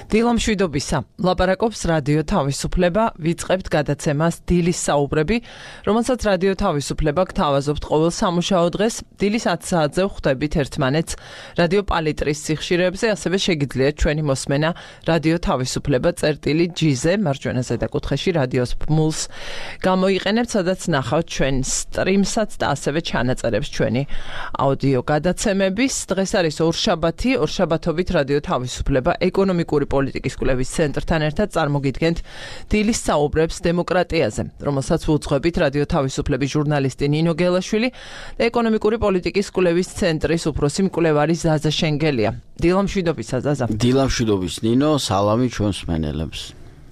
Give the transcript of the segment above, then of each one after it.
დილამშვიდობისა. ლაპარაკობს რადიო თავისუფლება, ვიწყებთ გადაცემას დილის საუბრები, რომელსაც რადიო თავისუფლება გთავაზობთ ყოველ სამუშაო დღეს, დილის 10 საათზე ვხვდებით ერთმანეთს რადიო პალიტრის სიხშირეებზე, ასევე შეგიძლიათ ჩვენი მოსმენა რადიო თავისუფლება წერტილი-G-ზე, მარჯვენა ზედაკუთხეში რადიოს ბმულს გამოიყენებთ, სადაც ნახავთ ჩვენ სტრიმსაც და ასევე ჩანაწერებს ჩვენი აუდიო გადაცემების. დღეს არის ორშაბათი, ორშაბათობით რადიო თავისუფლება ეკონომიკური პოლიტიკის კვლევის ცენტრთან ერთად წარმოგიდგენთ დილის საუბრებს დემოკრატიაზე, რომელსაც ვუძღვებით რადიო თავისუფლების ჟურნალისტი ნინო გელაშვილი და ეკონომიკური პოლიტიკის კვლევის ცენტრის უფროსი მკვლევარი ზაზა შენგელია. დილამშვიდობისა ზაზა. დილამშვიდობის ნინო, სალამი ჩვენს მსმენელებს.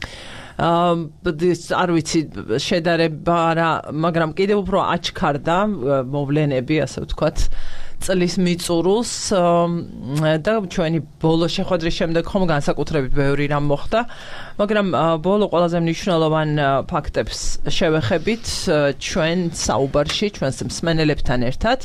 არ ვიცი შედარება რა, მაგრამ კიდევ უფრო აჩქარდა მოვლენები, ასე ვთქვათ, წლის მიწურულს და ჩვენი ბოლო შეხვედრის შემდეგ ხომ განსაკუთრებით ბევრი რამ მოხდა, მაგრამ ბოლო ყველაზე მნიშვნელოვან ფაქტებს შევეხებით ჩვენ საუბარში, ჩვენს მსმენელებთან ერთად.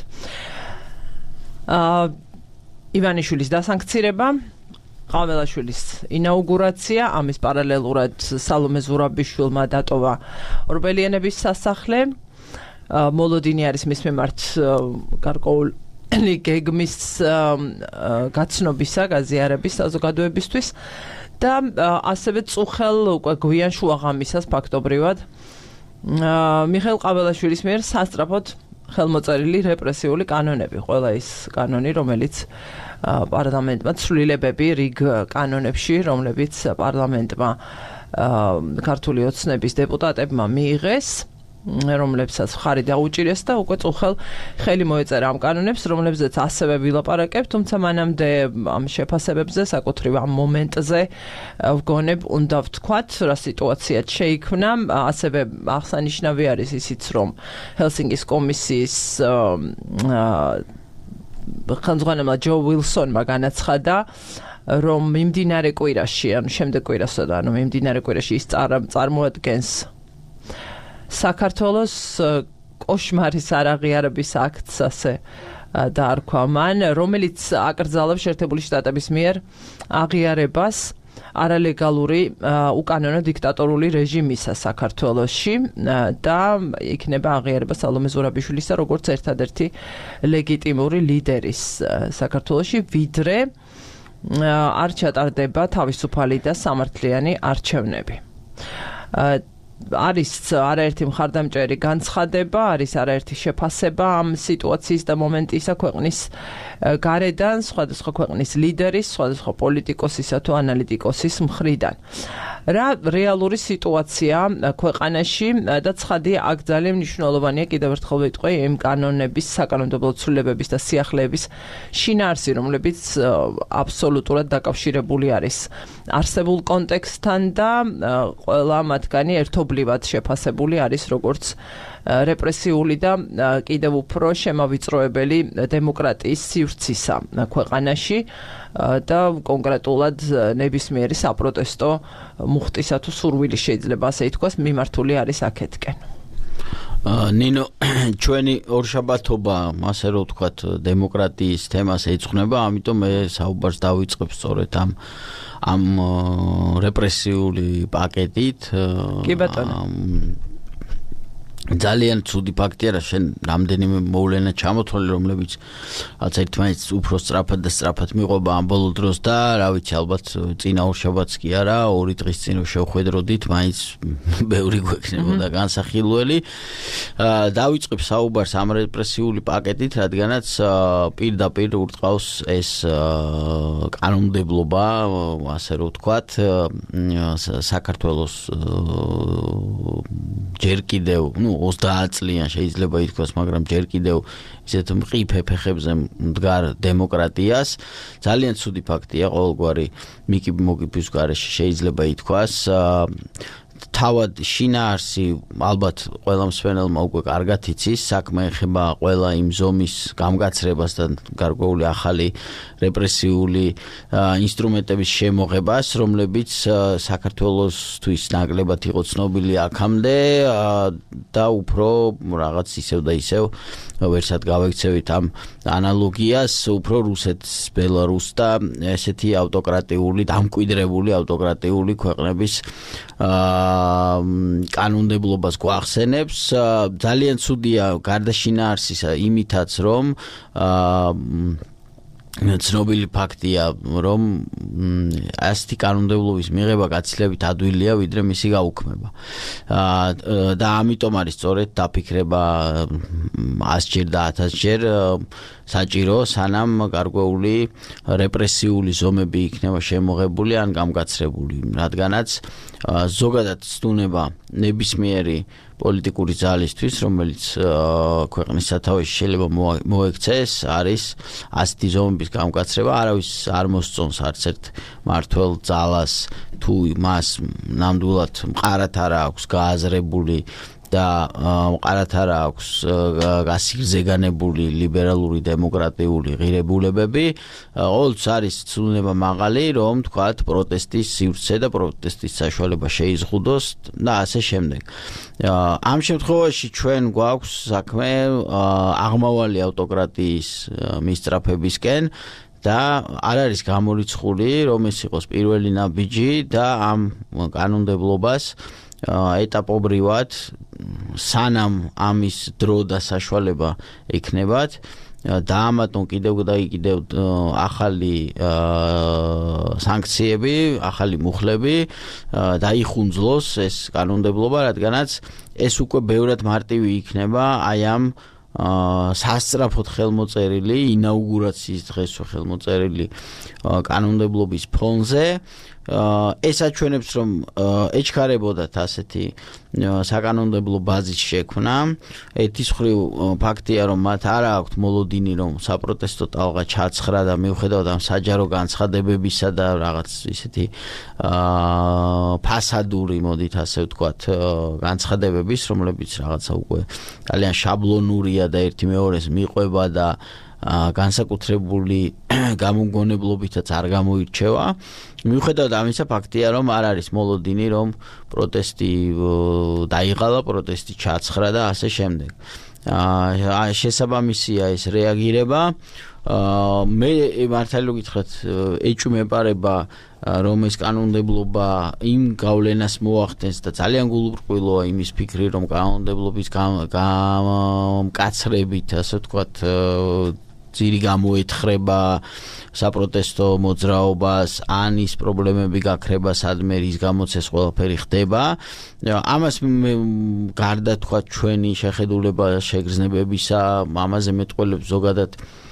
ივანიშვილის დასანქცირება, ყაველაშვილის ინაუგურაცია, ამის პარალელურად სალომე ზურაბიშვილმა დატოვა ორბელიანების სასახლე. მოლოდინი არის მის მიმართ გარკვეული გეგმის გაცნობისა, გაზიარების საზოგადოებისთვის და ასევე წუხელ უკვე გვიან შუაღამისას ფაქტობრივად მიხეილ ყაველაშვილის მიერ სასწრაფოდ ხელმოწერილი რეპრესიული კანონები, ყველა ის კანონი, რომელიც პარლამენტმა ცვლილებები რიგ კანონებში, რომლებიც პარლამენტმა ქართული ოცნების დეპუტატებმა მიიღეს, რომლებსაც მხარი დაუჭირეს და უკვე წუხელ ხელი მოეწერა ამ კანონებს, რომლებზეც ასევე ვილაპარაკებთ, თუმცა მანამდე ამ შეფასებებზე, საკუთრივ ამ მომენტზე ვგონებ უნდა ვთქვათ, რა სიტუაციაც შეიქმნა, ასევე აღსანიშნავი არის ისიც, რომ ჰელსინკის კომისიის ხელმძღვანელმა ჯო ვილსონმა განაცხადა, რომ მიმდინარე კვირაში, ანუ შემდეგ კვირასა და მიმდინარე კვირაში ის წარმოადგენს საქართველოს კოშმარის არაღიარების აქტს, ასე დაარქვა მან, რომელიც აკრძალავს შეერთებული შტატების მიერ აღიარებას არალეგალური უკანონო დიქტატორული რეჟიმისა საქართველოში და იქნება აღიარება სალომე ზურაბიშვილისა როგორც ერთადერთი ლეგიტიმური ლიდერის საქართველოში, ვიდრე არ ჩატარდება თავისუფალი და სამართლიანი არჩევნები. არის არაერთი მხარდამჭერი განცხადება, არის არაერთი შეფასება ამ სიტუაციის და მომენტისა ქვეყნის გარედან, სხვადასხვა ქვეყნის ლიდერის, სხვადასხვა პოლიტიკოსისა თუ ანალიტიკოსის მხრიდან. რა რეალური სიტუაცია ქვეყანაში და ცხადია, აქ ძალიან მნიშვნელოვანია კიდევ ერთხელ ვიტყვი იმ კანონების, საკანონმდებლო ცვლილებების და სიახლეების შინაარსი, რომლებიც აბსოლუტურად დაკავშირებული არის არსებულ კონტექსტთან და ყველა მათგანი ერთობლივად შეფასებული არის როგორც რეპრესიული და კიდევ უფრო შემავიწროებელი დემოკრატიის სივრცისა ქვეყანაში და კონკრეტულად ნებისმიერი საპროტესტო მუხტისა თუ სურვილი შეიძლება ასე ითქვას მიმართული არის აქეთკენ. ნინო, ჩვენი ორშაბათობა, ასე რომ ვთქვათ, დემოკრატიის თემას ეძღვნება, ამიტომ მე საუბარს დავიწყებ სწორედ ამ რეპრესიული პაკეტით. კი ბატონო. ძალიან ცუდი ფაქტია, რა შენ რამდენიმე მოვლენა ჩამოთვალე, რომლებიც რაც ერთმანეთს უფრო სწრაფად და სწრაფად მიყვება ამ ბოლო დროს და რა ვიცი, ალბათ წინა ორშაბათს კი არა, 2 დღის წინ შევხვედროდით, მაინც ბევრი გვექნებოდა განსახილველი. დავიწყებ საუბარს ამ რეპრესიული პაკეტით, რადგანაც პირდაპირ ურტყავს ეს კანონმდებლობა, ასე რომ ვთქვათ, საქართველოს ჯერ კიდევ 30 წლიან შეიძლება ითქვას, მაგრამ ჯერ კიდევ ისეთ მყიფ ფეხებზე მდგარ დემოკრატიას. ძალიან ცუდი ფაქტია, ყოველგვარი მიკი-მოგიბის გარეშე შეიძლება ითქვას. თავად შინაარსი ალბათ ყველა მსმენელმა უკვე კარგად იცის, საქმე ეხება ყველა იმ ზომის გამგაცრებას და გარკვეული ახალი რეპრესიული ინსტრუმენტების შემოღებას, რომლებიც საქართველოსთვის ნაკლებად იყო ცნობილი აქამდე და უფრო რაღაც ისევ და ისევ ვერსად გავექცევით ამ ანალოგიას, უფრო რუსეთს, ბელარუსს და ესეთი ავტოკრატიული, დამკვიდრებული ავტოკრატიული ქვეყნების კანონმდებლობას გვახსენებს. ძალიან ცუდია გარდა შინაარსისა იმითაც, რომ ცნობილი ფაქტია, რომ ასეთი კანონმდებლობის მიღება გაცილებით ადვილია, ვიდრე მისი გაუქმება. და ამიტომ არის სწორედ დაფიქრება 100-ჯერ და 1000-ჯერ საჭირო, სანამ გარკვეული რეპრესიული ზომები იქნება შემოღებული ან გამგაცრებული, რადგანაც ზოგადად ცდუნება ნებისმიერი პოლიტიკური ძალისთვის, რომელიც ქვეყნის სათავეში შეიძლება მოექცეს, არის ასეთი ზომების გამგაცრება, არავის არ მოსწონს არც ერთ მართველ ძალას, თუ მას ნამდვილად მყარად არ აქვს გააზრებული და მყარად არ აქვს გასიგრძეგანებული ლიბერალური დემოკრატიული ღირებულებები, ყოველთვის არის ცდუნება მაღალი, რომ თქვათ პროტესტის სივრცე და პროტესტის საშუალება შეიზღუდოს და ასე შემდეგ. ამ შემთხვევაში ჩვენ გვაქვს საქმე აღმავალი ავტოკრატიის მისწრაფებისკენ და არ არის გამორიცხული, რომ ეს იყოს პირველი ნაბიჯი და ამ კანონმდებლობას ეტაპობრივად სანამ ამის დრო და საშუალება ექნებათ დაამატონ კიდევ ახალი სანქციები, ახალი მუხლები, დაიხუნძლოს ეს კანონმდებლობა, რადგანაც ეს უკვე ბევრად მარტივი იქნება აი ამ სასწრაფოდ ხელმოწერილი ინაუგურაციის დღეს ხელმოწერილი კანონმდებლობის ფონზე ეს აჩვენებს, რომ ეჩქარებოდათ ასეთი საკანონმდებლო ბაზის შექმნა. ერთის მხრივ ფაქტია, რომ მათ არ აქვთ მოლოდინი, რომ საპროტესტო ტალღა ჩაცხრა და მიუხედავად ამ საჯარო განცხადებებისა და რაღაც ისეთი ფასადური, მოდით ასე ვთქვათ, განცხადებების, რომლებიც რაღაცა უკვე ძალიან შაბლონურია და ერთი მეორეს მიყვება და განსაკუთრებული გამომგონებლობითაც არ გამოირჩევა. მიუხედავად ამისა, ფაქტია, რომ არ არის მოლოდინი, რომ პროტესტი დაიღალა, პროტესტი ჩაცხრა და ასე შემდეგ. შესაბამისია ეს რეაგირება. მე მართალი გითხრათ, ეჭვმეპარება, რომ ეს კანონმდებლობა იმ გავლენას მოახდენს და ძალიან გულუბრყვილოა იმის ფიქრი, რომ კანონმდებლობის გამკაცრებით, ასე ვთქვათ, ძირი გამოეთხრება საპროტესტო მოძრაობას, ან ის პრობლემები გაქრება, სადმე რის გამოც ეს ყველაფერი ხდება. ამას გარდა თქვათ ჩვენი შეხედულება შეგრძნებებისა, ამაზე მეტყველებს ზოგადად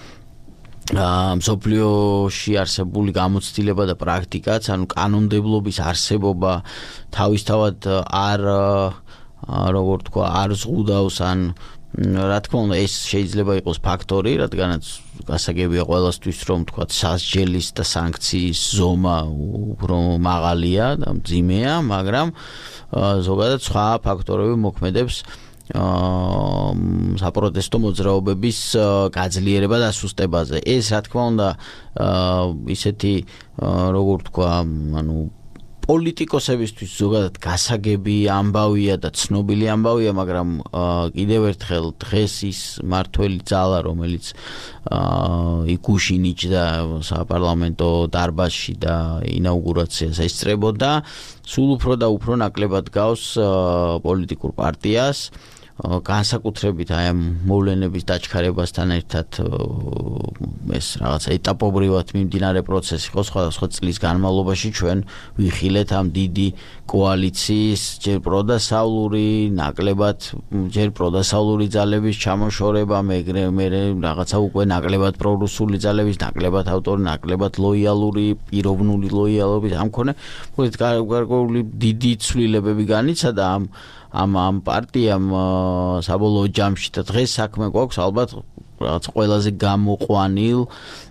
მსოფლიოში არსებული გამოცდილება და პრაქტიკაც, ანუ კანონმდებლობის არსებობა თავისთავად როგორ თქვა, არ ზღუდავს, ან რა თქმა უნდა, ეს შეიძლება იყოს ფაქტორი, რადგანაც გასაგებია ყველასთვის, რომ თქვა სასჯელის და სანქციის ზომა უფრო მაღალია და მძიმეა, მაგრამ ზოგადად სხვა ფაქტორები მოქმედებს საპროტესტო მოძრაობების გაძლიერება და სუსტებაზე. ეს რა თქმა უნდა ისეთი როგორ თქვა, ანუ პოლიტიკოსებისთვის ზოგადად გასაგები ამბავია და ცნობილი ამბავია, მაგრამ კიდევ ერთხელ დღეს ის მართველი ძალა, რომელიც იგუში ნიჭდა საპარლამენტო დარბაზში და ინაუგურაციას ესწრებოდა, სულ უფრო და უფრო ნაკლებად გავს პოლიტიკურ პარტიას. განსაკუთრებით აი ამ მოვლენების დაჩქარებასთან ერთად ეს რაღაცა ეტაპობრივად მიმდინარე პროცესი ხო სხვადასხვა წლის განმავლობაში ჩვენ ვიხილეთ ამ დიდი კოალიციის ჯერ პროდასავლური, ნაკლებად ჯერ პროდასავლური ძალების ჩამოშორება, მე რაღაცა უკვე ნაკლებად პრორუსული ძალების, ნაკლებად ავტორი, ნაკლებად ლოიალური, პიროვნული ლოიალობის ამ მქონე გარკვეული დიდი ცვლილებები განიცადა ამ პარტიამ საბოლოო ჯამში და დღეს საქმე გვაქვს ალბათ რაღაც ყველაზე გამოყვანილ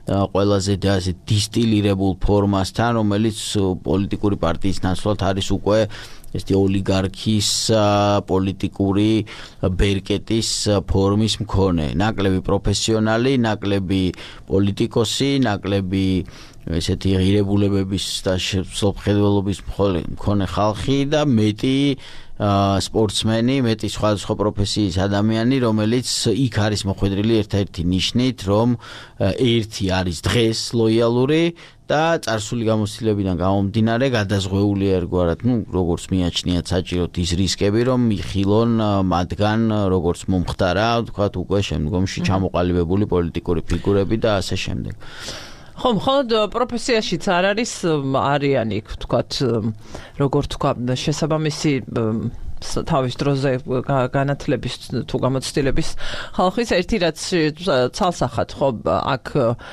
ყველაზე ასე დისტილირებულ ფორმასთან, რომელიც პოლიტიკური პარტიის ნაცვლად არის უკვე ესეთი ოლიგარქის პოლიტიკური ბერკეტის ფორმის მქონე. ნაკლები პროფესიონალი, ნაკლები პოლიტიკოსი, ნაკლები ესეთი ღირებულებების და სოფლმხედველობის მქონე ხალხი და მეტი სპორტსმენი, მეტი სხვადასხვა პროფესიის ადამიანი, რომელიც იქ არის მოხვედრილი ერთ-ერთი ნიშნით, რომ ერთი არის დღეს ლოიალური და წარსული გამოცდილებიდან გამომდინარე გადაზღვეული ერგვარად, როგორც მიაჩნიათ საჭიროდ ის რისკები, რომ იხილონ მათგან როგორც მომხდარა, ვთქვათ, უკვე შემდგომში ჩამოყალიბებული პოლიტიკური ფიგურები და ასე შემდეგ. ხო, მხოლოდ პროფესიაშიც არ არის არიანი, ვთქვათ, როგორ თქვა, შესაბამისი თავის დროზე განათლების თუ გამოცდილების ხალხის ერთი რაც ცალსახად ხო აქ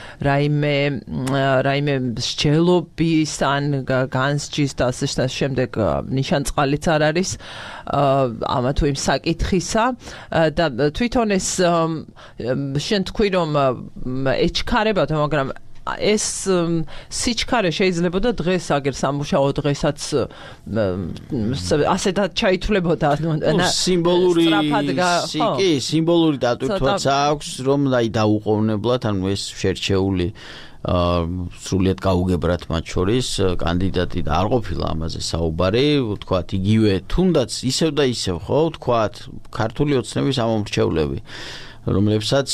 რაიმე მსჯელობის ან განსჯის და ასე შემდეგ ნიშანწყალიც არ არის ამა თუ იმ საკითხისა და თვითონ ეს შენ თქვი რომ ეჩქარებათ მაგრამ ეს სიჩქარე შეიძლება და დღეს აგერ სამუშაო დღესაც ასეთად ჩაითვლებოდა სიმბოლური დატვირთვაც აქვს რომ დაუყოვნებლად ანუ ეს შერჩეული სრულიად გაუგებრათ მათ შორის კანდიდატი და არ ყოფილა ამაზე საუბარი ვთქვათ იგივე თუნდაც ისევ და ისევ ხო ვთქვათ ქართული ოცნების ამომრჩევლები რომლებსაც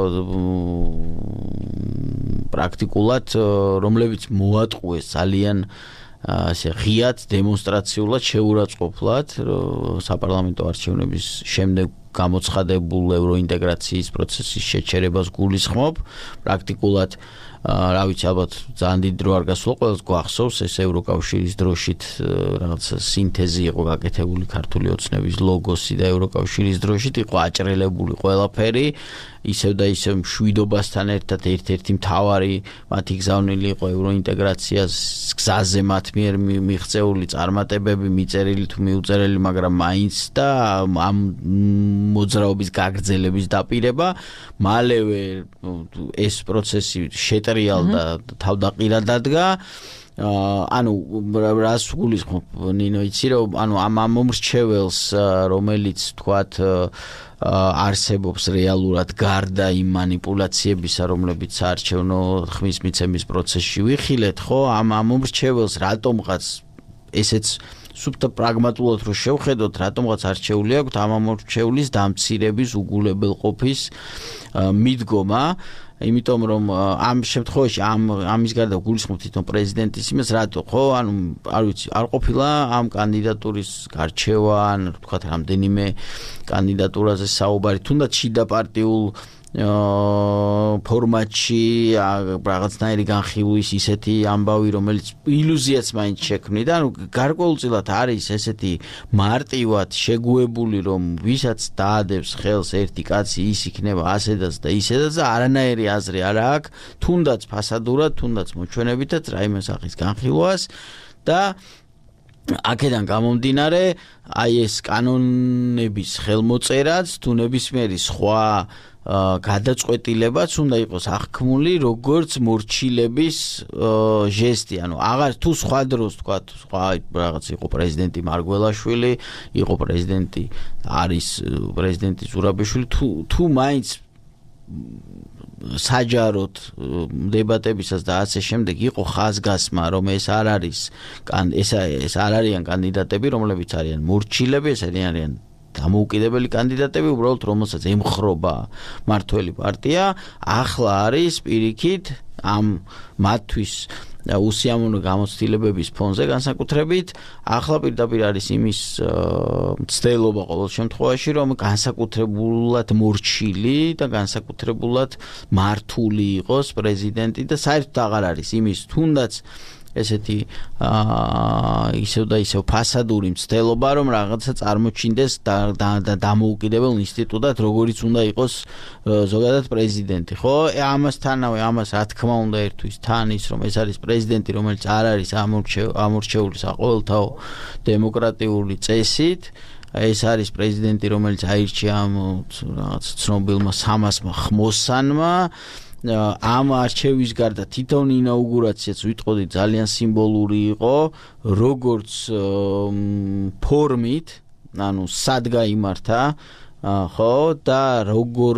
პრაქტიკულად რომლებიც მოატყუეს ძალიან ასე ღიად დემონსტრაციულად შეურაცხყოფლად საპარლამენტო არჩევნების შემდეგ გამოცხადებულ ევროინტეგრაციის პროცესის შეჩერებას გულისხმობ პრაქტიკულად რა ვიცი ალბათ ძალიან დიდი დრო არ გასულა ყველას გვახსოვს ეს ევროკავშირის დროშით რაღაც სინთეზი იყო გაკეთებული ქართული ოცნების ლოგოსი და ევროკავშირის დროშით იყო აჭრელებული ყველაფერი ისევ და ისევ მშვიდობასთან ერთად ერთ-ერთი მთავარი მათი გზავნილი იყო ევროინტეგრაციას გზაზე მათ მიერ მიღწეული წარმატებები მიწერილი თუ მიუწერელი მაგრამ მაინც და ამ მოძრაობის გაგრძელების დაპირება მალევე ეს პროცესი შეტრიალ და თავდაყირად დადგა ანუ რას გულისხმობ ნინო იცი რომ ანუ ამ მომრჩეველს რომელიც თქვათ არსებობს რეალურად გარდა იმ манипуляციებისა რომლებიც საარჩევნო ხმის მიცემის პროცესში ვიხილეთ ხო ამ მომრჩეველს რატომღაც ესეც სუფთა პრაგმატულად რო შევხედოთ რატომღაც არჩეული აქვს ამ მომრჩევლის დამცირების უგულებელყოფის მიდგომა იმიტომ რომ ამ შემთხვევაში ამის გარდა გულისხმობ თვითონ პრეზიდენტის იმას რატო ხო ანუ არ ვიცი არ ყოფილა ამ კანდიდატურის გარჩევა ან თქვათ რამდენიმე კანდიდატურაზე საუბარი თუნდაც შიდა პარტიულ ფორმატში რაღაცნაირი განხილვის ისეთი ამბავი რომელიც ილუზიაც მაინც შექმნიდა ანუ გარკვეულწილად არის ესეთი მარტივად შეგუებული რომ ვისაც დაადებს ხელს ერთი კაცი ის იქნება ასედაც და ისედაც და არანაირი აზრი არ აქვს თუნდაც ფასადურად თუნდაც მოჩვენებითაც რაიმე სახის განხილვას და აქედან გამომდინარე აი ეს კანონების ხელმოწერაც თუ ნებისმიერი სხვა გადაწყვეტილებაც უნდა იყოს აღქმული როგორც მორჩილების ჟესტი ანუ აღარ თუ სხვა დროს თქვა სხვა რაღაც იყო პრეზიდენტი მარგველაშვილი იყო პრეზიდენტი არის პრეზიდენტი ზურაბიშვილი თუ მაინც საჯაროდ დებატებისას და ასე შემდეგ იყო ხაზგასმა რომ ეს არ არის ეს არ არიან კანდიდატები რომლებიც არიან მორჩილები ეს არიან დამოუკიდებელი კანდიდატები უბრალოდ რომელსაც ემხრობა მართველი პარტია ახლა არის პირიქით ამ მათთვის უსიამოვნო გამოცდილებების ფონზე განსაკუთრებით ახლა პირდაპირ არის იმის მცდელობა ყოველ შემთხვევაში რომ განსაკუთრებულად მორჩილი და განსაკუთრებულად მართული იყოს პრეზიდენტი და საერთოდ აღარ არის იმის თუნდაც ესეთი ისევ და ისევ ფასადური მცდელობა რომ რაღაცა წარმოჩინდეს და დამოუკიდებელ ინსტიტუტად როგორიც უნდა იყოს ზოგადად პრეზიდენტი ხო ამასთანავე ამას რა თქმა უნდა ერთვის თან ის რომ ეს არის პრეზიდენტი რომელიც არ არის ამორჩეული საყოველთაო დემოკრატიული წესით ეს არის პრეზიდენტი რომელიც აირჩია ამ რაღაც ცნობილმა 300-მა ხმოსანმა ამ არჩევის გარდა თითოეული ინაუგურაციაც ვიტყოდი ძალიან სიმბოლური იყო როგორც ფორმით ანუ სად გაიმართა ხო და როგორ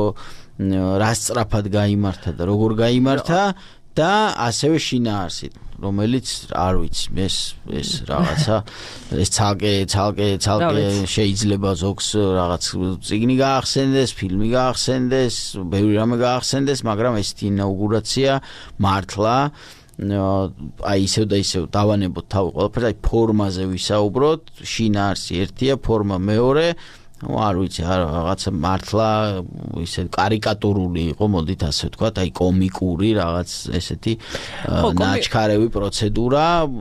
რასწრაფად გაიმართა და როგორ გაიმართა და ასევე შინაარსით რომელიც არ ვიცი ეს რაღაცა ეს ცალკე შეიძლება ზოგს რაღაც წიგნი გაახსენდეს, ფილმი გაახსენდეს, ბევრი რამე გაახსენდეს, მაგრამ ეს ინაუგურაცია მართლა აი ისევ და ისევ დავანებოთ თავი ყველაფერს, აი ფორმაზე ვისაუბროთ, შინაარსი ერთია, ფორმა მეორე არ ვიცი რაღაცა მართლა ისე კარიკატურული იყო მოდით ასე ვთქვათ აი კომიკური რაღაც ესეთი ნაჩქარევი პროცედურა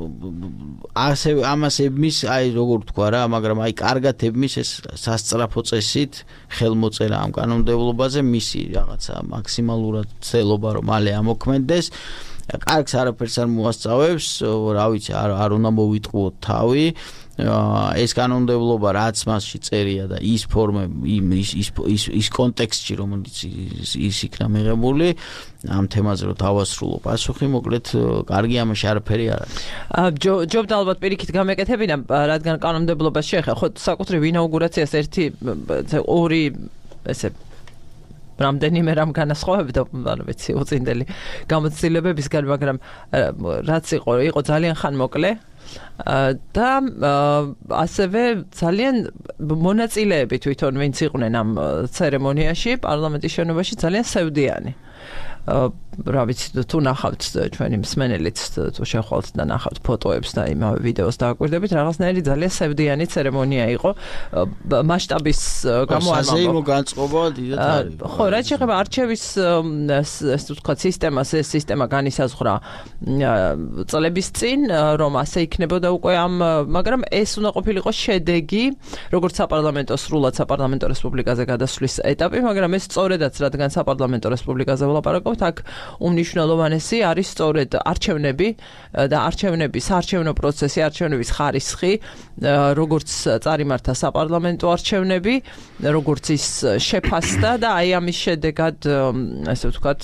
ასევე ამას ებმის აი როგორ ვთქვა რა მაგრამ აი კარგად ებმის ეს სასწრაფო წესით ხელმოწერა ამ კანონმდებლობაზე მისი რაღაცა მაქსიმალურად ცელობა რომ მალე ამოქმედდეს კარგს არაფერს არ მოასწავებს რა ვიცი არ უნდა მოვიტყუოთ თავი ეს კანონმდებლობა რაც მასში წერია და ის ფორმები ის კონტექსტში რომელიც ის იქნა მიღებული ამ თემაზე რომ დავასრულო პასუხი მოკლედ კარგი ამაში არაფერი არ არის ჯობდა ალბათ პირიქით გამეკეთებინა რადგან კანონმდებლობას შეეხება ხო საკუთრივ ინაუგურაციას ორი ესე რამდენიმე რამ განასხვავებდა არ ვიცი უწინდელი გამოცდილებებისგან მაგრამ რაც იყო ძალიან ხანმოკლე და ასევე ძალიან მონაწილეები თვითონ ვინც იყვნენ ამ ცერემონიაში პარლამენტის შენობაში ძალიან სევდიანი რა ვიცი თუ ნახავთ ჩვენი მსმენელიც თუ შეხვალთ და ნახავთ ფოტოებს და იმავე ვიდეოს დააკვირდებით რაღაცნაირი ძალიან სევდიანი ცერემონია იყო მასშტაბის გამო არ მომგო განწყობა დიდად არის ხო რაც შეეხება არჩევის ეს თქვა სისტემას ეს სისტემა განისაზღვრა წლების წინ რომ ასე იქნებოდა უკვე ამ მაგრამ ეს უნდა ყოფილიყო შედეგი როგორც საპარლამენტო სრულად საპარლამენტო რესპუბლიკაზე გადასვლის ეტაპი მაგრამ ეს სწორედაც რადგან საპარლამენტო რესპუბლიკაზე ვლაპარაკობთ აქ უმნიშვნელოვანესი არის სწორედ არჩევნები და არჩევნების საარჩევნო პროცესი, არჩევნების ხარისხი, როგორც წარიმართა საპარლამენტო არჩევნები, როგორც ის შეფასდა და აი ამის შედეგად ასე ვთქვათ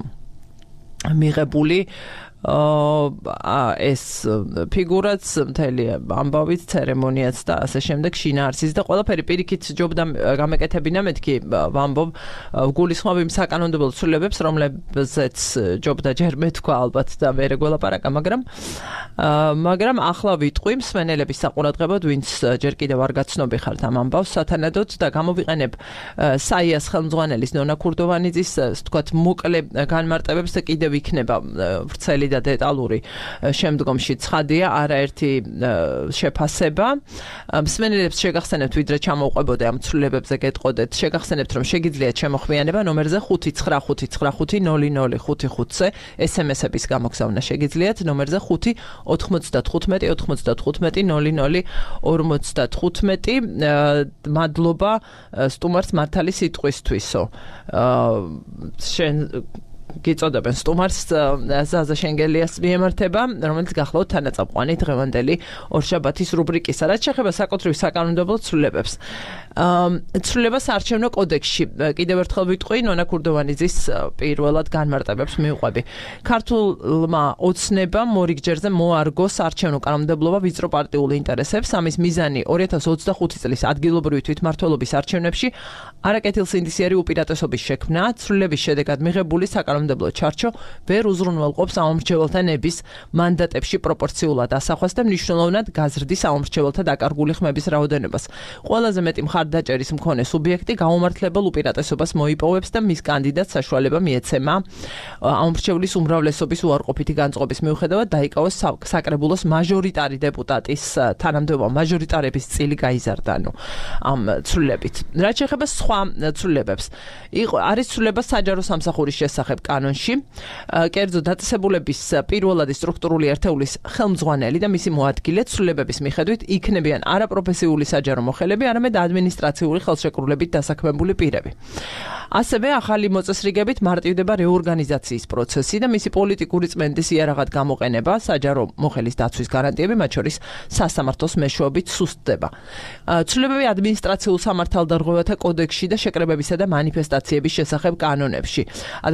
მიღებული ეს ფიგურაც მთელი ამბავით ცერემონიაც და ასე შემდეგ შინაარსის და ყველაფერი პირიქით ჯობდა გამეკეთებინა მეთქი ვამბობ გულისხმობ იმ საკანონმდებლო ცვლილებებს რომლებზეც ჯობდა ჯერ მეთქვა ალბათ და მერე გველაპარაკა მაგრამ ახლა ვიტყვი მსმენელების საყურადღებოდ ვინც ჯერ კიდევ არ გაცნობი ხართ ამ ამბავს სათანადოდ და გამოვიყენებ საიას ხელმძღვანელის ნონა ქურდოვანიძის თქვათ მოკლე განმარტებებს და კიდევ იქნება ვრცელი და დეტალური შემდგომში ცხადია არაერთი შეფასება მსმენელებს შეგახსენებთ ვიდრე ჩამოვყვებოდე ამ ცვლილებებზე გეტყოდეთ შეგახსენებთ რომ შეგიძლიათ შემოხვიანება ნომერზე 595500555-ზე SMS-ების გამოგზავნა შეგიძლიათ ნომერზე 595500555-0055 მადლობა სტუმარს მართალი სიტყვისთვისო შენ გიწოდებენ სტუმარს ზაზა შენგელიას მიემართება, რომელიც გახლავთ თანაწამყვანი დღევანდელი ორშაბათის რუბრიკისა. რაც შეეხება საკუთრივ საკანონმდებლო ცვლილებებს. ცვლილება საარჩევნო კოდექსში. კიდევ ერთხელ ვიტყვი, ნონა ქურდოვანიძის პირველად განმარტებებს მივყვები. ქართულმა ოცნებამ მორიგჯერზე მოარგო საარჩევნო კანონმდებლობა ვიწრო პარტიული ინტერესებს. ამის მიზანი 2025 წლის ადგილობრივი თვითმმართველობის არჩევნებში არაკეთილსინდისიერი უპირატესობის შექმნა, ცვლილების შედეგად მიღებული საკანონმდებლო ჩარჩო ვერ უზრუნველყოფს საომრჩეველთა ნების მანდატებში პროპორციულად ასახვას და მნიშვნელოვნად გაზრდის საომრჩეველთა დაკარგული ხმების რაოდენობას. ყველაზე მეტი მხარდაჭერის მქონე სუბიექტი გაუმართლებელ უპირატესობას მოიპოვებს და მის კანდიდატს საშუალება მიეცემა აუმრჩევლის უმრავლესობის უარყოფითი განწყობის მიუხედავად დაიკავოს საკრებულოს მაჟორიტარი დეპუტატის თანამდებობა მაჟორიტარების წილი გაიზარდა ამ ცვლილებით. რაც შეეხება სხვა ცვლილებებს. არის ცვლილება საჯარო სამსახურის შესახებ კანონში, კერძო დაწესებულების პირველადი სტრუქტურული ერთეულის ხელმძღვანელი და მისი მოადგილე ცვლილებების მიხედვით იქნებიან არაპროფესიული საჯარო მოხელები, არამედ ადმინისტრაციული ხელშეკრულებით დასაქმებული პირები. ასევე ახალი მოწესრიგებით მარტივდება რეორგანიზაციის პროცესი და მისი პოლიტიკური წმენდის იარაღად გამოყენება საჯარო მოხელის დაცვის გარანტიები, მათ შორის სასამართლოს მეშვეობით სუსტდება. ცვლილებები ადმინისტრაციულ სამართალდარღვევათა კოდექსში და შეკრებებისა და მანიფესტაციების შესახებ კანონებში. ადმინისტრაციულ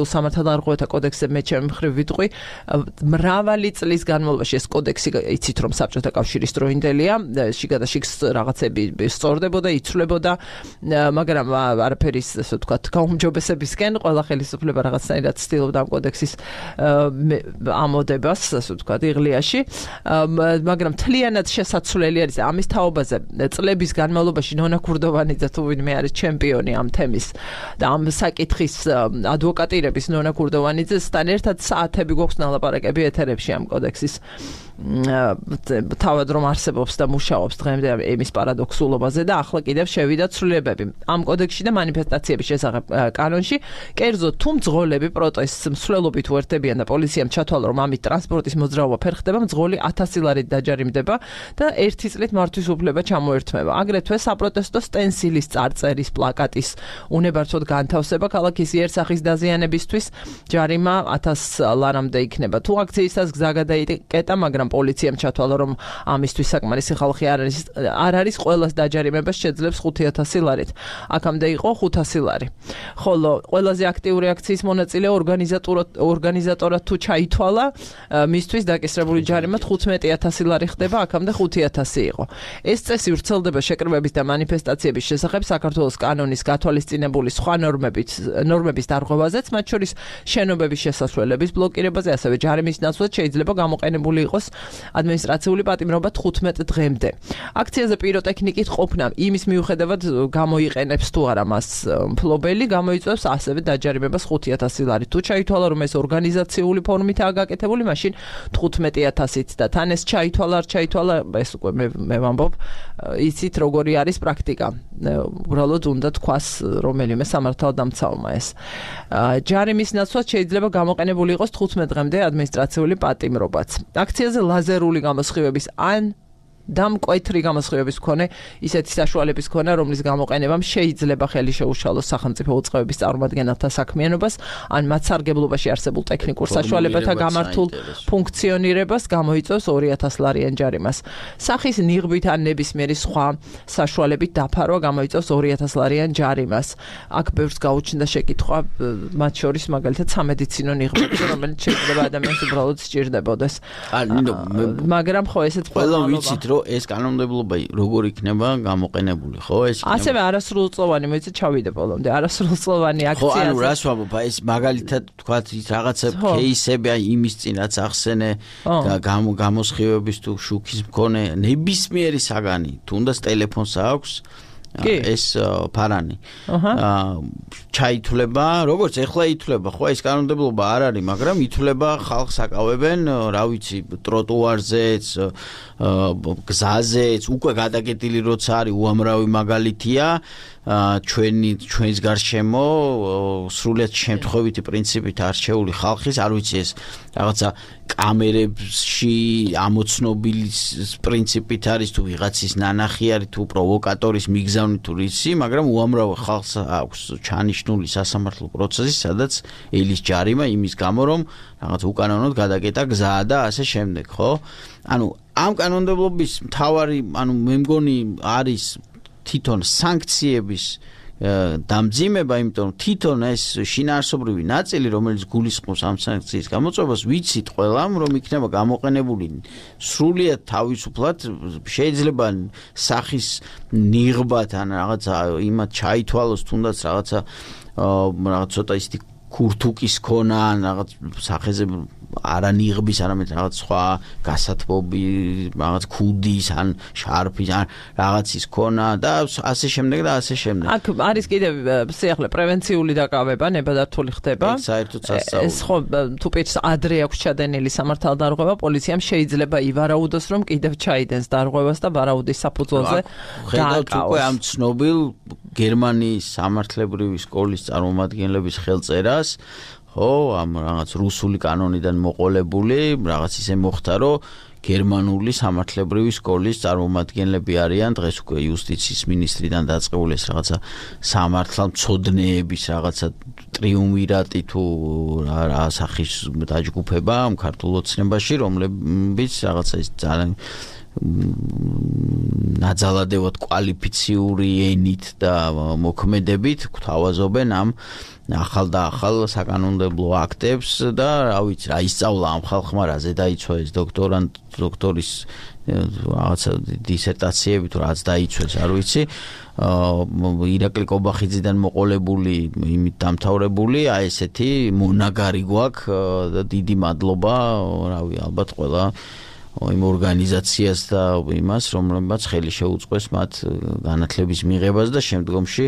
საქართველოს სამართალდამცავთა კოდექსზე მე ჩემი მხრივ ვიტყვი, მრავალი წლის განმავლობაში ეს კოდექსი იცით რომ საბჭოთა კავშირის დროინდელია, შიგადაშიგ რაღაცები სწორდებოდა, იცვლებოდა, მაგრამ არაფერი ასე ვთქვათ, გაუმჯობესებისკენ ყველა ხელისუფლება რაღაცნაირად ცდილობდა ამ კოდექსის ამოდებას, ასე ვთქვათ, იღლიაში, მაგრამ მთლიანად შესაძლებელი არის ამის თაობაზე წლების განმავლობაში ნონა ქურდოვანიძე თუ ვინმე არის ჩემპიონი ამ თემის და ამ საკითხის ადვოკატირების ნონა ქურდოვანიძესთან ერთად საათები გვაქვს ნალაპარაკები ეთერებში ამ კოდექსის თავად რომ არსებობს და მუშაობს დღემდე იმის პარადოქსულობაზე და ახლა კიდევ შევიდა ცვლილებები ამ კოდექსში და მანიფესტაციების შესახებ კანონში კერძო თუ მძღოლები პროტესტს მსვლელობით უერთდებიან და პოლიციამ ჩათვალა რომ ამით ტრანსპორტის მოძრაობა ფერხდება მძღოლი 1000 ლარით დაჯარიმდება და 1 წლით მართვის უფლება ჩამოერთმება აგრეთვე საპროტესტო სტენსილის წარწერის პლაკატის უნებართვოდ განთავსება ქალაქის იერსახის დაზიანებისთვის ჯარიმა 1000 ლარამდე იქნება თუ აქციისას გზა გადაიკეტა მაგრამ პოლიციამ ჩათვალა რომ ამისთვის საკმარისი ხალხი არ არის ყველას დაჯარიმებას შეძლებს 5000 ლარით აქამდე იყო 500 ლარი ხოლო ყველაზე აქტიური აქციის მონაწილე ორგანიზატორად თუ ჩაითვალა მისთვის დაკისრებული ჯარიმა 15000 ლარი ხდება აქამდე 5000 იყო ეს წესი ვრცელდება შეკრებების და მანიფესტაციების შესახებ საქართველოს კანონის გათვალისწინებული სხვა ნორმების დარღვევაზეც მათ შორის შენობების შესასვლელების ბლოკირებაზე ასევე ჯარიმის ნაცვლად შეიძლება გამოყენებული იყოს ადმინისტრაციული პატიმრობა 15 დღემდე. აქციაზე პიროტექნიკით ყოფნა იმის მიუხედავად გამოიყენებს თუ არა მას მფლობელი, გამოიწვევს ასევე დაჯარიმებას 5000 ლარით. თუ ჩაითვალა რომ ეს ორგანიზაციული ფორმითაა გაკეთებული, მაშინ 15000-ით და თან ეს ჩაითვალა, ეს უკვე მე ვამბობ, იცით როგორი არის პრაქტიკა. უბრალოდ უნდა თქვას რომელიმე სამართალდამცავმა ეს. ჯარიმის ნაცვლად შეიძლება გამოყენებული იყოს 15 დღემდე ადმინისტრაციული პატიმრობაც. აქციაზე ლაზერული გამოსხივების ან დამკვეთრი გამოსხივების მქონე ისეთი საშუალების მქონე, რომლის გამოყენებამ შეიძლება ხელი შეუშალოს სახელმწიფო უწყებების წარმომადგენელთა საქმიანობას, ან მათ სარგებლობაში არსებულ ტექნიკურ საშუალებათა გამართულ ფუნქციონირებას გამოიწვევს 2000 ლარიან ჯარიმას. სახის ნიღბით ან ნებისმიერი სხვა საშუალებით დაფარვა გამოიწვევს 2000 ლარიან ჯარიმას. აქ ბევრს გაუჩნდა შეკითხვა, მათ შორის მაგალითად სამედიცინო ნიღბები, რომელიც შეიძლება ადამიანს უბრალოდ სჭირდებოდეს. მაგრამ ხო ესეც ყველა ვიცით ეს კანონმდებლობა როგორ იქნება გამოყენებული, ხო? ეს ასევე არასრულწლოვანი, მოიცით ჩავიდე ბოლომდე, არასრულწლოვანი აქციაზე. ხო, ანუ რას ვამბობ, ეს მაგალითად თქვათ რაღაცა кейსები იმის წინ რაც ახსენე და გამოსხივების თუ შუქის მქონე ნებისმიერი საგანი, თუნდაც ტელეფონს აქვს ეს ფარანი. ჩაითვლება, როგორც ეხლა ითვლება, ხო, ეს კანონმდებლობა არ არის, მაგრამ ითვლება ხალხს აკავებენ, რა ვიცი, ტროტუარზეც, გზაზეც, უკვე გადაკეტილი როცა არის უამრავი მაგალითია, ჩვენს გარშემო სრულიად შემთხვევითი პრინციპით არჩეული ხალხის, არ ვიცი ეს რაღაცა კამერებში ამოცნობილი პრინციპით არის თუ ვიღაცის ნანახი არის თუ პროვოკატორის მიგზავნი თუ რისი, მაგრამ უამრავ ხალხს აქვს ჩანიშნული სასამართლო პროცესი, სადაც ელის ჯარიმა იმის გამო, რომ რაღაც უკანონოდ გადაკეტა გზა და ასე შემდეგ, ხო? ანუ ამ კანონმდებლობის მთავარი, ანუ მე მგონი არის თვითონ სანქციების დამძიმება, იმიტომ რომ თვითონ ეს შინაარსობრივი ნაწილი, რომელიც გულისხმობს ამ სანქციის გამოწვევას, ვიცით ყველამ, რომ იქნება გამოყენებული სრულიად თავისუფლად, შეიძლება სახის ნიღბად ან რაღაცა იმათ ჩაითვალოს, თუნდაც რაღაცა ცოტა ისეთი ქურთუკის ქონა ან რაღაც სახეზე არა ნიღბის, არამედ რაღაც სხვა გასათბობი, რაღაც ქუდის ან შარფის ან რაღაცის ქონა და ასე შემდეგ და ასე შემდეგ. აქ არის კიდევ სიახლე პრევენციული დაკავება, ნებადართული ხდება. საერთოდ სასწაული. ეს ხო თუ პირს ადრე აქვს ჩადენილი სამართალდარღვევა, პოლიციამ შეიძლება ივარაუდოს, რომ კიდევ ჩაიდენს დარღვევას და ვარაუდის საფუძველზე ხედავთ უკვე ამ ცნობილ გერმანიის სამართლებრივი სკოლის წარმომადგენლების ხელწერას, ხო, ამ რაღაც რუსული კანონიდან მოყოლებული, რაღაც ისე მოხდა, რომ გერმანული სამართლებრივი სკოლის წარმომადგენლები არიან დღეს უკვე იუსტიციის მინისტრიდან დაწყებული ეს რაღაცა სამართალმცოდნეების რაღაცა ტრიუმვირატი თუ რა სახის დაჯგუფება ამ ქართულ ოცნებაში, რომლებიც რაღაცა ის ძალიან ნაძალადევად კვალიფიციური ენით და მოქმედებით გვთავაზობენ ამ ახალ და ახალ საკანონმდებლო აქტებს და რა ვიცი რა ისწავლა ამ ხალხმა რაზე დაიცვა ეს დოქტორის რაღაცა დისერტაციები თუ რაც დაიცვეს არ ვიცი ირაკლი კობახიძიდან მოყოლებული იმით დამთავრებული აი ესეთი მონაგარი გვაქვს და დიდი მადლობა რავი ალბათ ყველა იმ ორგანიზაციას და იმას რომლებმაც ხელი შეუწყეს მათ განათლების მიღებას და შემდგომში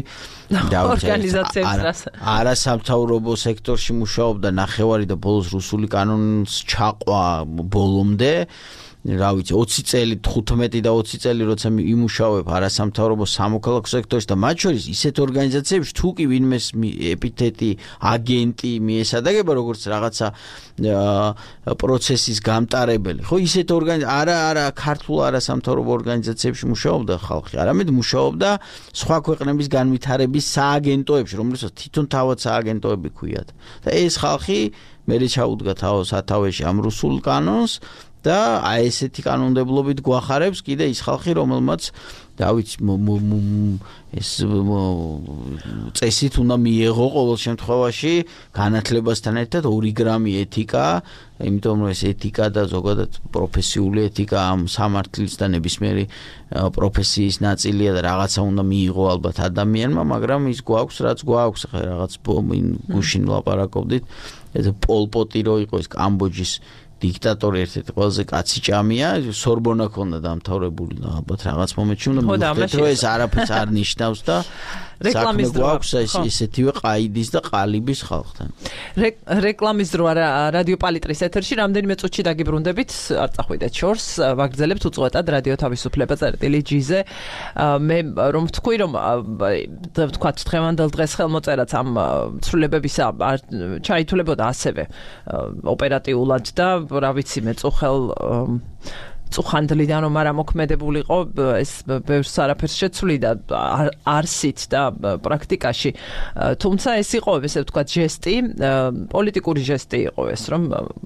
არასამთავრობო სექტორში მუშაობდა ნახევარი და ბოლოს რუსული კანონის ჩაყვა ბოლომდე რა ვიცი 20 წელი 15 და 20 წელი როცა იმუშავებ არასამთავრობო სამოქალაქო სექტორში და მათ შორის ისეთ ორგანიზაციებში თუ კი ვინმეს ეპითეტი აგენტი მიესადაგება როგორც რაღაცა პროცესის გამტარებელი ხო ისეთ არა ქართულ არასამთავრობო ორგანიზაციებში მუშაობდა ხალხი არამედ მუშაობდა სხვა ქვეყნების განვითარების სააგენტოებში რომელსაც თვითონ თავად სააგენტოები ქვიათ და ეს ხალხი მე ჩაუდგა სათავეში ამ რუსულ კანონს და აი ესეთი კანონმდებლობით გვახარებს კიდე ის ხალხი რომელმაც და ვიცი ეს წესით უნდა მიეღო ყოველ შემთხვევაში განათლებასთან ერთად 2 გრამი ეთიკა იმიტომ რომ ეს ეთიკა და ზოგადად პროფესიული ეთიკა ამ სამართლის და ნებისმიერი პროფესიის ნაწილია და რაღაცა უნდა მიიღო ალბათ ადამიანმა მაგრამ ის გვაქვს რაც გვაქვს ხა რაღაც გუშინ ლაპარაკობდით ეს პოლ პოტი რო იყო ეს კამბოჯის დიქტატორი ერთ-ერთი ყველაზე კაცი ჭამია სორბონა ქონდა დამთავრებული ალბათ რაღაც მომენტში უნდა მივხვდეთ რომ ეს არაფერს არ ნიშნავს და რეკლამის დრო აქვს ესეთივე ყაიდის და ყალიბის ხალხთან რეკლამის დრო რადიო პალიტრის ეთერში რამდენიმე წუთში დაგიბრუნდებით არ წახვიდეთ შორს ვაგრძელებთ უწყვეტად რადიო თავისუფლება წერტილი ჯიზე მე რომ ვთქვი რომ თქვა დღევანდელ დღეს ხელმოწერაც ამ ცვლილებებისა არ ჩაითვლებოდა ასევე ოპერატიულად და რა ვიცი მე წუხანდლიდან რომ არა მოქმედებულიყო ეს ბევრს არაფერს შეცვლიდა არსით და პრაქტიკაში თუმცა ეს იყო ესე ვთქვათ ჟესტი პოლიტიკური ჟესტი იყო ეს რომ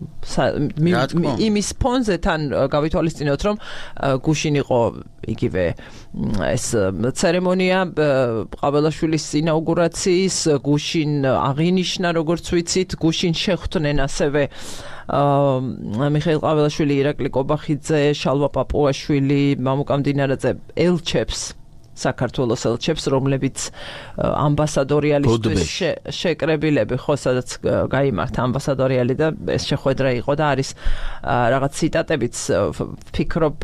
იმის ფონზე თან გავითვალისწინოთ რომ გუშინ იყო იგივე ეს ცერემონია ყაბელაშვილის ინაუგურაციის გუშინ აღინიშნა როგორც ვიცით გუშინ შეხვდნენ ასევე მიხეილ ყაბელაშვილი, ირაკლი კობახიძე, შალვა პაპუაშვილი, მამუკა მდინარაძე ელჩებს საქართველოს ელჩებს, რომლებიც ამბასადორიალისთვის შეკრებილები, ხო, სადაც გაიმართა ამბასადორიალი და ეს შეხვედრა იყო და არის რაღაც ციტატებიც ვფიქრობ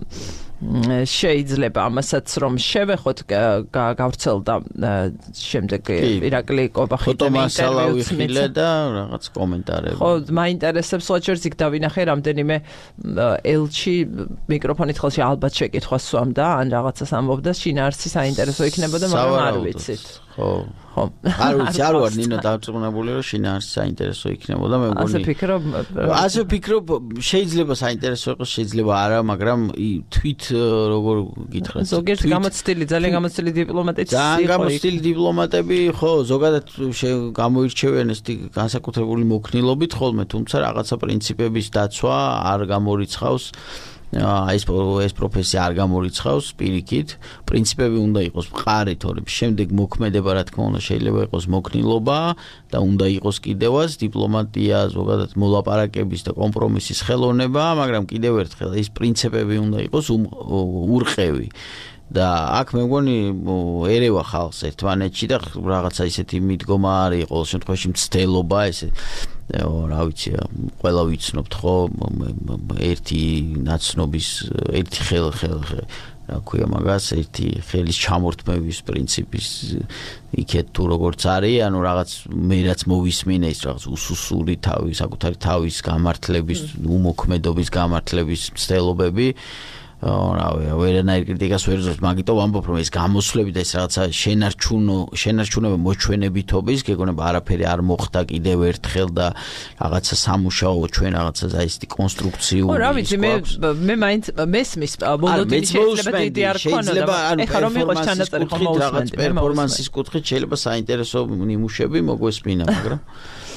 შეიძლება ამასაც რომ შევეხოთ გავრცელდა შემდეგ ირაკლი კობახიძემ ინტერვიუს მისცა და რაღაც კომენტარები. ხო, მაინტერესებს ხოჭერს იქ დავინახე რამდენიმე ელჩი მიკროფონით ხელში ალბათ შეკითხვას სვამდა ან რაღაცას ამბობდა შინაარსი საინტერესო იქნებოდა მაგრამ არ ვიცით. ხო. არ ვიცი, არ ვარ ნინო დარწმუნებული რომ შინაარსი საინტერესო იქნებოდა მე მგონი. ასე ვფიქრობ, შეიძლება საინტერესო იყოს, შეიძლება არა, მაგრამ თვით როგორ გითხრათ. ზოგიერთ ძალიან გამოცდილი დიპლომატიც იყო. ძალიან გამოცდილი დიპლომატები, ხო, ზოგადად გამოირჩევიან ეს განსაკუთრებული მოქნილობით ხოლმე, თუმცა რაღაცა პრინციპების დაცვა არ გამორიცხავს. ეს პროფესია არ გამორიცხავს პირიქით, პრინციპები უნდა იყოს მყარი, თორემ შემდეგ მოქმედება რა თქმა უნდა შეიძლება იყოს მოქნილობა და უნდა იყოს კიდევაც დიპლომატია, ზოგადად მოლაპარაკების და კომპრომისის ხელოვნება, მაგრამ კიდევ ერთხელ ეს პრინციპები უნდა იყოს ურყევი. და აქ მე მგონი ერევა ხალხს ერთმანეთში და რაღაცა ისეთი მიდგომა არის ყოველ შემთხვევაში მცდელობა ესე რა ვიცი ყველა ვიცნობთ ხო ერთი ნაცნობის ერთი ხელ რა ქვია მაგას ერთი ხელის ჩამორთმევის პრინციპის იქეთ თუ როგორც არის ანუ რაღაც მე რაც მოვისმინე ის რაღაც უსუსური თავის საკუთარი თავის გამართლების უმოქმედობის გამართლების მცდელობები ვერანაირ კრიტიკას ვერ ზუსტ მაგიტომ ვამბობ რომ ეს გამოსვლები და ეს რაღაცა შენარჩუნება მოჩვენებითობის გეგონება არაფერი არ მოხდა კიდევ ერთხელ და რაღაცა სამუშაო ჩვენ რაღაცა ზაისტი კონსტრუქციული ხო რა ვიცი მე მაინც მესმის ბოლოდით შეიძლება დიდი არ ქონა ეხლა რომ იყოს ჩანაწერი ხომ მოусმენდი პერფორმანსის კუთხით შეიძლება საინტერესო ნიმუშები მოგვესმინა მაგრამ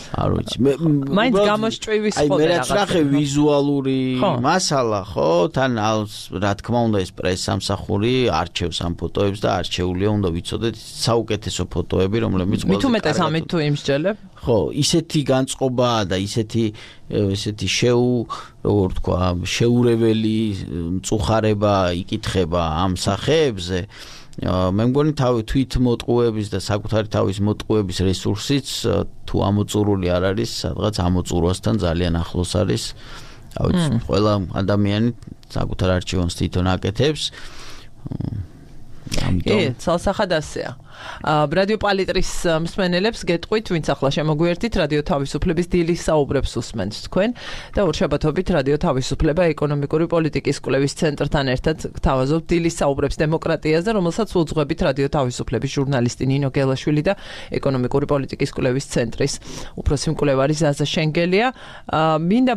არ ვიცი. მაინც გამოსჭვივის ხოლმე მე რაც ნახე ვიზუალური მასალა, ხო? თან რა თქმა უნდა ეს პრესსამსახური არჩევს ამ ფოტოებს და არჩეულია უნდა ვიცოდეთ საუკეთესო ფოტოები, რომლებიც მით უმეტეს ამით თუ იმსჯელებ? ხო, ისეთი განწყობაა და ესეთი როგორ თქვა, შეურეველი მწუხარება იკითხება ამ სახეებზე. მე მგონი თვით მოტყუების და საკუთარი თავის მოტყუების რესურსიც თუ ამოწურული არ არის, სადღაც ამოწურვასთან ძალიან ახლოს არის. ყველა ადამიანი საკუთარ არჩევანს თვითონ აკეთებს. ცალსახად ასეა. რადიო პალიტრის მსმენელებს გეტყვით, ვინც ახლა შემოგვიერთით, რადიო თავისუფლების დილის საუბრებს უსმენთ თქვენ და ორშაბათობით რადიო თავისუფლება ეკონომიკური პოლიტიკის კვლევის ცენტრთან ერთად გთავაზობთ დილის საუბრებს დემოკრატიაზე, რომელსაც უძღვებით რადიო თავისუფლების ჟურნალისტი ნინო გელაშვილი და ეკონომიკური პოლიტიკის კვლევის ცენტრის უფროსი მკვლევარი ზაზა შენგელია. მინდა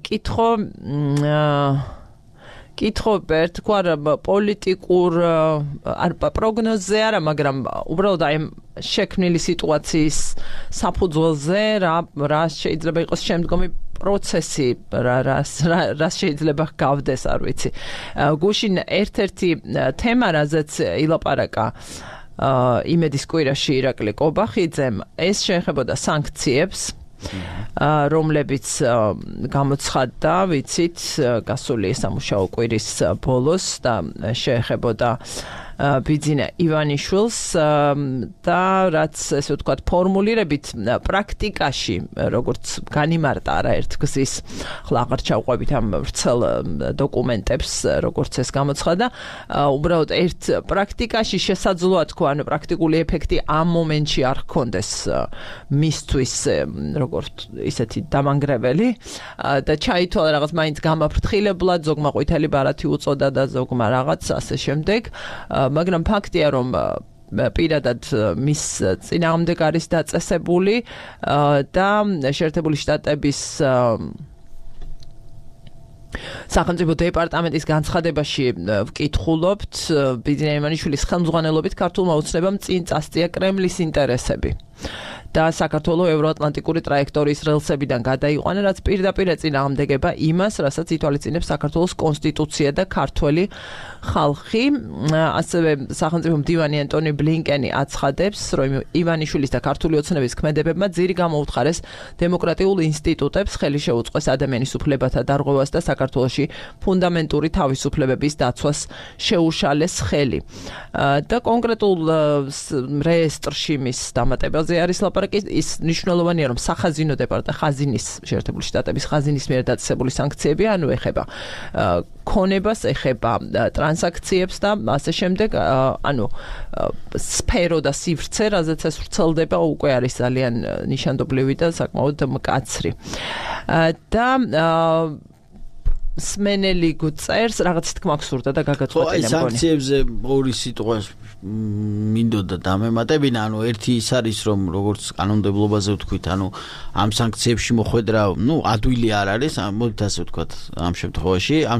კითხობ თქვა პოლიტიკურ პროგნოზზე არა, მაგრამ უბრალოდ აი შექმნილი სიტუაციის საფუძველზე რა შეიძლება იყოს შემდგომი პროცესი, რა შეიძლება გავდეს, არ ვიცი. გუშინ ერთ-ერთი თემა, რაზეც ილაპარაკა იმედის კვირაში ირაკლი კობახიძემ, ეს შეეხებოდა სანქციებს, რომლებიც გამოცხადდა, ვიცით, გასული სამუშაო კვირის ბოლოს და შეეხებოდა ბიძინა ივანიშვილს და რაც ესე ვთქვათ ფორმულირებით პრაქტიკაში როგორც განიმარტა არაერთგზის ხლა აღარ ჩავყვებით ამ ვრცელ დოკუმენტებს როგორც ეს გამოცხადა უბრალოდ ერთ პრაქტიკაში შესაძლოა თქვა ანუ პრაქტიკული ეფექტი ამ მომენტში არ ჰქონდეს მისთვის როგორც ისეთი დამანგრეველი და ჩაითვალა რაღაც მაინც გამაფრთხილებლად ზოგმა ყვითელი ბარათი უწოდა და ზოგმა რაღაც ასე შემდეგ მაგრამ ფაქტია რომ პირადად მის წინააღმდეგ არის დაწესებული და შეერთებული შტატების სახელმწიფო დეპარტამენტის განცხადებაში ვკითხულობთ ბიძინა ივანიშვილის ხელმძღვანელობით ქართულმა ოცნებამ წინ წასწია კრემლის ინტერესები და საქართველოს ევროატლანტიკური ტრაექტორიის რელსებიდან გადაიყვანა, რაც პირდაპირ წინააღმდეგება იმას, რასაც ითვალისწინებს საქართველოს კონსტიტუცია და ქართველი ხალხი. ასევე სახელმწიფო მდივანი ანტონი ბლინკენი აცხადებს, რომ ივანიშვილის და ქართული ოცნების ქმედებებმა ძირი გამოუთხარეს დემოკრატიულ ინსტიტუტებს, ხელი შეუწყეს ადამიანის უფლებათა დარღვევას და საქართველოში ფუნდამენტური თავისუფლებების დაცვას შეუშალეს ხელი. და კონკრეტულ რეესტრში მის დამატებაზე არის ლაპარაკი ის მნიშვნელოვანია რომ სახაზინო ხაზინის შეერთებული შტატების ხაზინის მიერ დაწესებული სანქციები ანუ ეხება ქონებას ეხება ტრანზაქციებს და ასე შემდეგ ანუ სფერო და სივრცე რაზეც ეს ვრცელდება უკვე არის ძალიან ნიშანდობლივი და საკმაოდ მკაცრი და სმენელი გწერს რაღაც თქმა გსურდა და გაგაწყვეტინა მგონი. აი სანქციებზე ორი სიტყვა მინდოდა დამემატებინა, ანუ ერთი ის არის რომ როგორც კანონმდებლობაზე ვთქვით, ანუ ამ სანქციებში მოხვედრა, ადვილი არ არის, მოდით ასე ვთქვათ, ამ შემთხვევაში ამ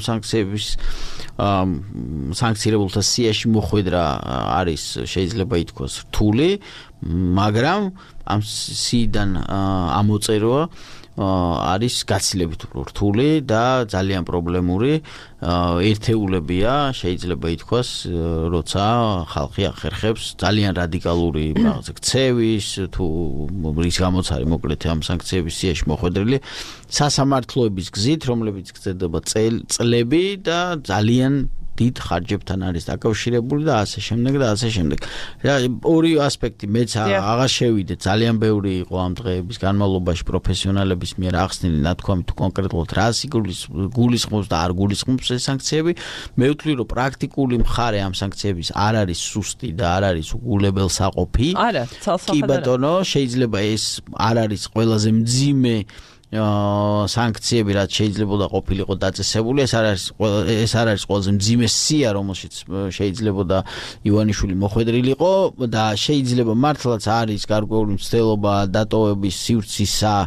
სანქცირებულთა სიაში მოხვედრა არის შეიძლება ითქვას რთული, მაგრამ ამ სიიდან ამოწერვა არის გაცილებით რთული და ძალიან პრობლემური ერთეულებია შეიძლება ითქვას როცა ხალხი ახერხებს ძალიან რადიკალური რაღაცა ქცევის თუ რის გამოც არის მოკლედ ამ სანქციების სიაში მოხვედრილი სასამართლოების გზით რომლებიც გრძელდება წლები და ძალიან დიდ ხარჯებთან არის დაკავშირებული და ასე შემდეგ და ასე შემდეგ. ორი ასპექტი მეც აღარ შევიდე, ძალიან ბევრი იყო ამ დღეების განმავლობაში პროფესიონალების მიერ ახსნილი ნათქვამი თუ კონკრეტულად რა გულისხმობს და არ გულისხმობს ეს სანქციები. მე ვთვლი რომ პრაქტიკული მხარე ამ სანქციების არ არის სუსტი და არ არის უგულებელსაყოფი. არა, ცალსახად კი ბატონო, შეიძლება ეს არ არის ყველაზე მძიმე სანქციები რაც შეიძლება ყოფილიყო დაწესებული ეს არ არის ყველაზე მძიმე სია რომელშიც შეიძლება ივანიშვილი მოხვედრილიყო და შეიძლება მართლაც არის გარკვეული მცდელობა დატოვების სივრცისა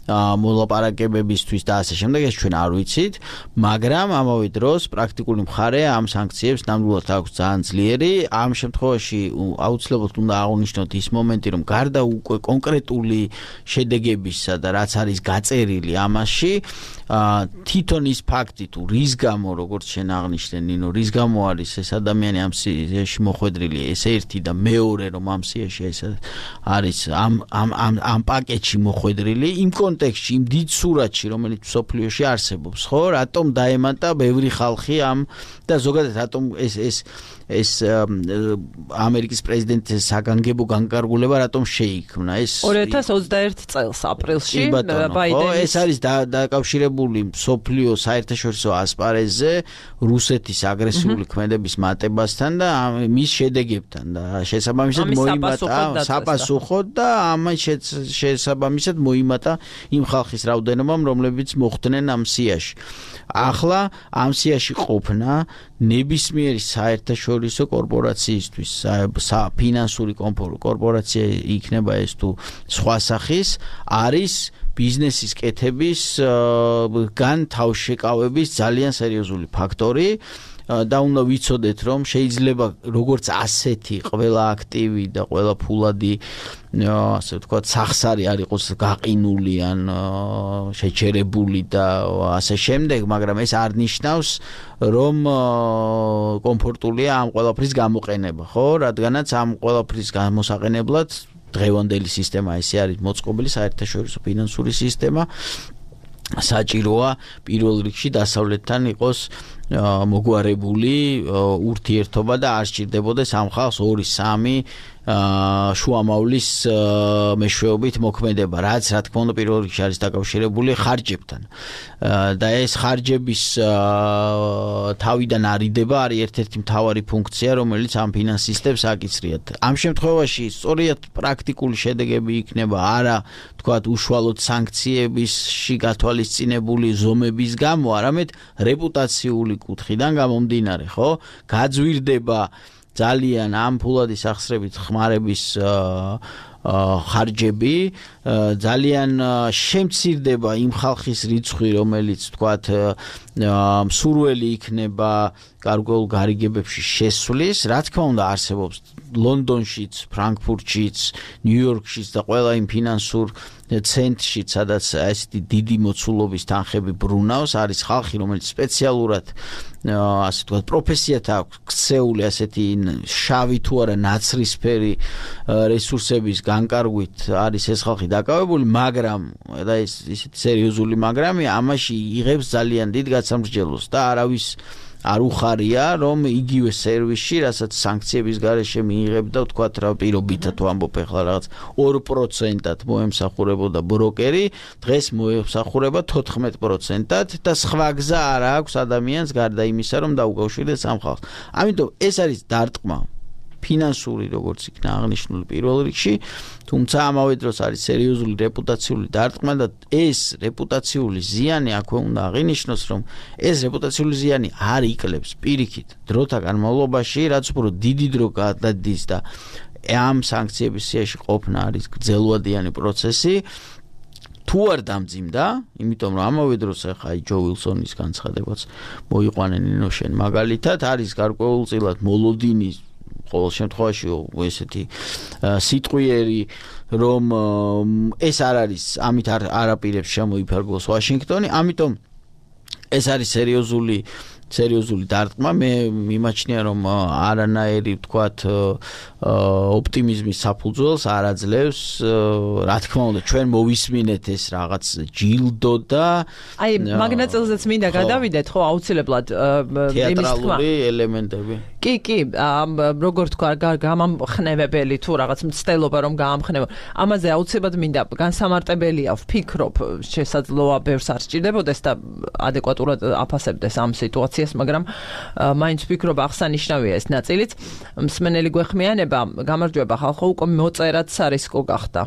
მოლაპარაკებებისთვის და ასე შემდეგ ეს ჩვენ არ ვიცით, მაგრამ ამავე დროს პრაქტიკული მხარე ამ სანქციებს ნამდვილად აქვს ძალიან ძლიერი. ამ შემთხვევაში აუცილებლად უნდა აღვნიშნოთ ის მომენტი, რომ გარდა უკვე კონკრეტული შედეგებისა და რაც არის გაწერილი ამაში, თვითონ ის ფაქტი თუ რის გამო, როგორც შენ აღნიშნე, ნინო, რის გამო არის ეს ადამიანი ამ სიაში მოხვედრილი, ეს ერთი და მეორე, რომ ამ სიაში ეს არის ამ პაკეტში მოხვედრილი, იმ კონტექსტში, იმ დიდ სურათში, რომელიც მსოფლიოში არსებობს, ხო, რატომ დაემატა ბევრი ხალხი ამ და ზოგადად რატომ ეს ამერიკის პრეზიდენტის საგანგებო განკარგულება რატომ შეიქმნა ეს 2021 წელს აპრილში ბაიდენის ეს არის დაკავშირებული მსოფლიო საერთაშორისო ასპარეზზე რუსეთის აგრესიული ქმედების მატებასთან და მის შედეგებთან და შესაბამისად მოიმატა საპასუხოდ და ამის შესაბამისად მოიმატა იმ ხალხის რაოდენობამ, რომლებიც მოხვდნენ ამ სიაში. ახლა ამ სიაში ყოფნა ნებისმიერი საერთაშორისო კორპორაციისთვის, ფინანსური კორპორაცია იქნება ეს თუ სხვა სახის, არის ბიზნესის კეთების განთავშეკავების ძალიან სერიოზული ფაქტორი. და უნდა ვიცოდეთ, რომ შეიძლება როგორც ასეთი ყველა აქტივი და ყველა ფულადი ასე ვთქვათ, სახსარი არ იყოს გაყინული ან შეჩერებული და ასე შემდეგ, მაგრამ ეს არ ნიშნავს, რომ კომფორტულია ამ ყველაფრის გამოყენება, ხო? რადგანაც ამ ყველაფრის გამოსაყენებლად დღევანდელი სისტემა ესე არის მოწყობილი საერთაშორისო ფინანსური სისტემა. საჭიროა პირველ რიგში დასავლეთთან იყოს მოგვარებული ურთიერთობა და არ სჭირდებოდეს ამ ხალხს 2-3 შუამავლის მეშვეობით მოქმედება, რაც რა თქმა უნდა პირველ რიგში არის დაკავშირებული ხარჯებთან. და ეს ხარჯების თავიდან არიდება არის ერთ-ერთი მთავარი ფუნქცია, რომელიც ამ ფინანს სისტემას აკიცრიათ. ამ შემთხვევაში სწორედ პრაქტიკული შედეგები იქნება არა თქვათ უშუალოდ სანქციებისში გათვალისწინებული ზომების გამო, არამედ რეპუტაციული კუთხიდან გამომდინარე, ხო? გაძვირდება ძალიან ამ ფულადი სახსრებით ხმარების ხარჯები, ძალიან შემცირდება იმ ხალხის რიცხვი, რომელიც თქვათ მსურველი იქნება გარკვეულ გარიგებებში შესვლის, რა თქმა უნდა არსებობს ლონდონშიც, ფრანკფურტშიც, ნიუ-იორკშიც და ყველა იმ ფინანსურ ცენტრშიც, სადაც ესეთი დიდი მოცულობის თანხები ბრუნავს, არის ხალხი, რომელიც სპეციალურად ასე ვთქვათ, პროფესიად აქვს ქცეული ასეთი შავი თუ არა ნაცრისფერი რესურსების განკარგვით არის ეს ხალხი დაკავებული, მაგრამ და ეს ისეთი სერიოზული მაგრამია, ამაში იღებს ძალიან დიდ გაცამსჯელოს და არავის არ უხარია, რომ იგივე სერვისში, რასაც სანქციების გარეშე მიიღებდა, თქვათ რა პირობითად ვამბობ ახლა რაღაც 2%-ად მოემსახურებოდა ბროკერი, დღეს მოემსახურება 14%-ად და სხვა გზა არ აქვს ადამიანს გარდა იმისა, რომ დაუკავშირდეს ამ ხალხს. ამიტომ ეს არის დარტყმა ფინანსური, როგორც იქნა აღნიშნული პირველ რიგში, თუმცა ამავე დროს არის სერიოზული რეპუტაციული დარტყმა და ეს რეპუტაციული ზიანი აქვე უნდა აღინიშნოს, რომ ეს რეპუტაციული ზიანი არ იკლებს პირიქით დროთა განმავლობაში, რაც უფრო დიდი დრო გადადის და ამ სანქციების სიაში ყოფნა არის გრძელვადიანი პროცესი. თუ არ დამძიმდა, იმიტომ რომ ამავე დროს ახლა ჯო ვილსონის განცხადებაც მოიყვანენ ნინოშენ მაგალითად, არის გარკვეულწილად მოლოდინის ყოველ შემთხვევაში ესეთი სიტყვიერი, რომ ეს არ არის, ამით არ აპირებს შემოიფარგლოს ვაშინგტონი, ამიტომ ეს არის სერიოზული დარტყმა. მე მიმაჩნია, რომ არანაირი ვთქვათ ოპტიმიზმის საფუძველს არ აძლევს. რა თქმა უნდა, ჩვენ მოვისმინეთ ეს რაღაც ჯილდო და აი მაგნაწილზეც მინდა გადავიდეთ, ხო, აუცილებლად თეატრალური ელემენტები. კი, როგორ თქვა, გამამხნევებელი თუ რაღაც მცდელობა რომ გაამხნევა. ამაზე აუცილებლად მინდა განსამარტებელია, ვფიქრობ, შესაძლოა ბევრს არ სჭირდებოდეს და ადეკვატურად აფასებდეს ამ სიტუაციას, მაგრამ მაინც ვფიქრობ აღსანიშნავია ეს ნაწილიც. მსმენელი გვეხმიანება, გამარჯვება ხალხო, უკვე მოწერად სარისკო გახდა.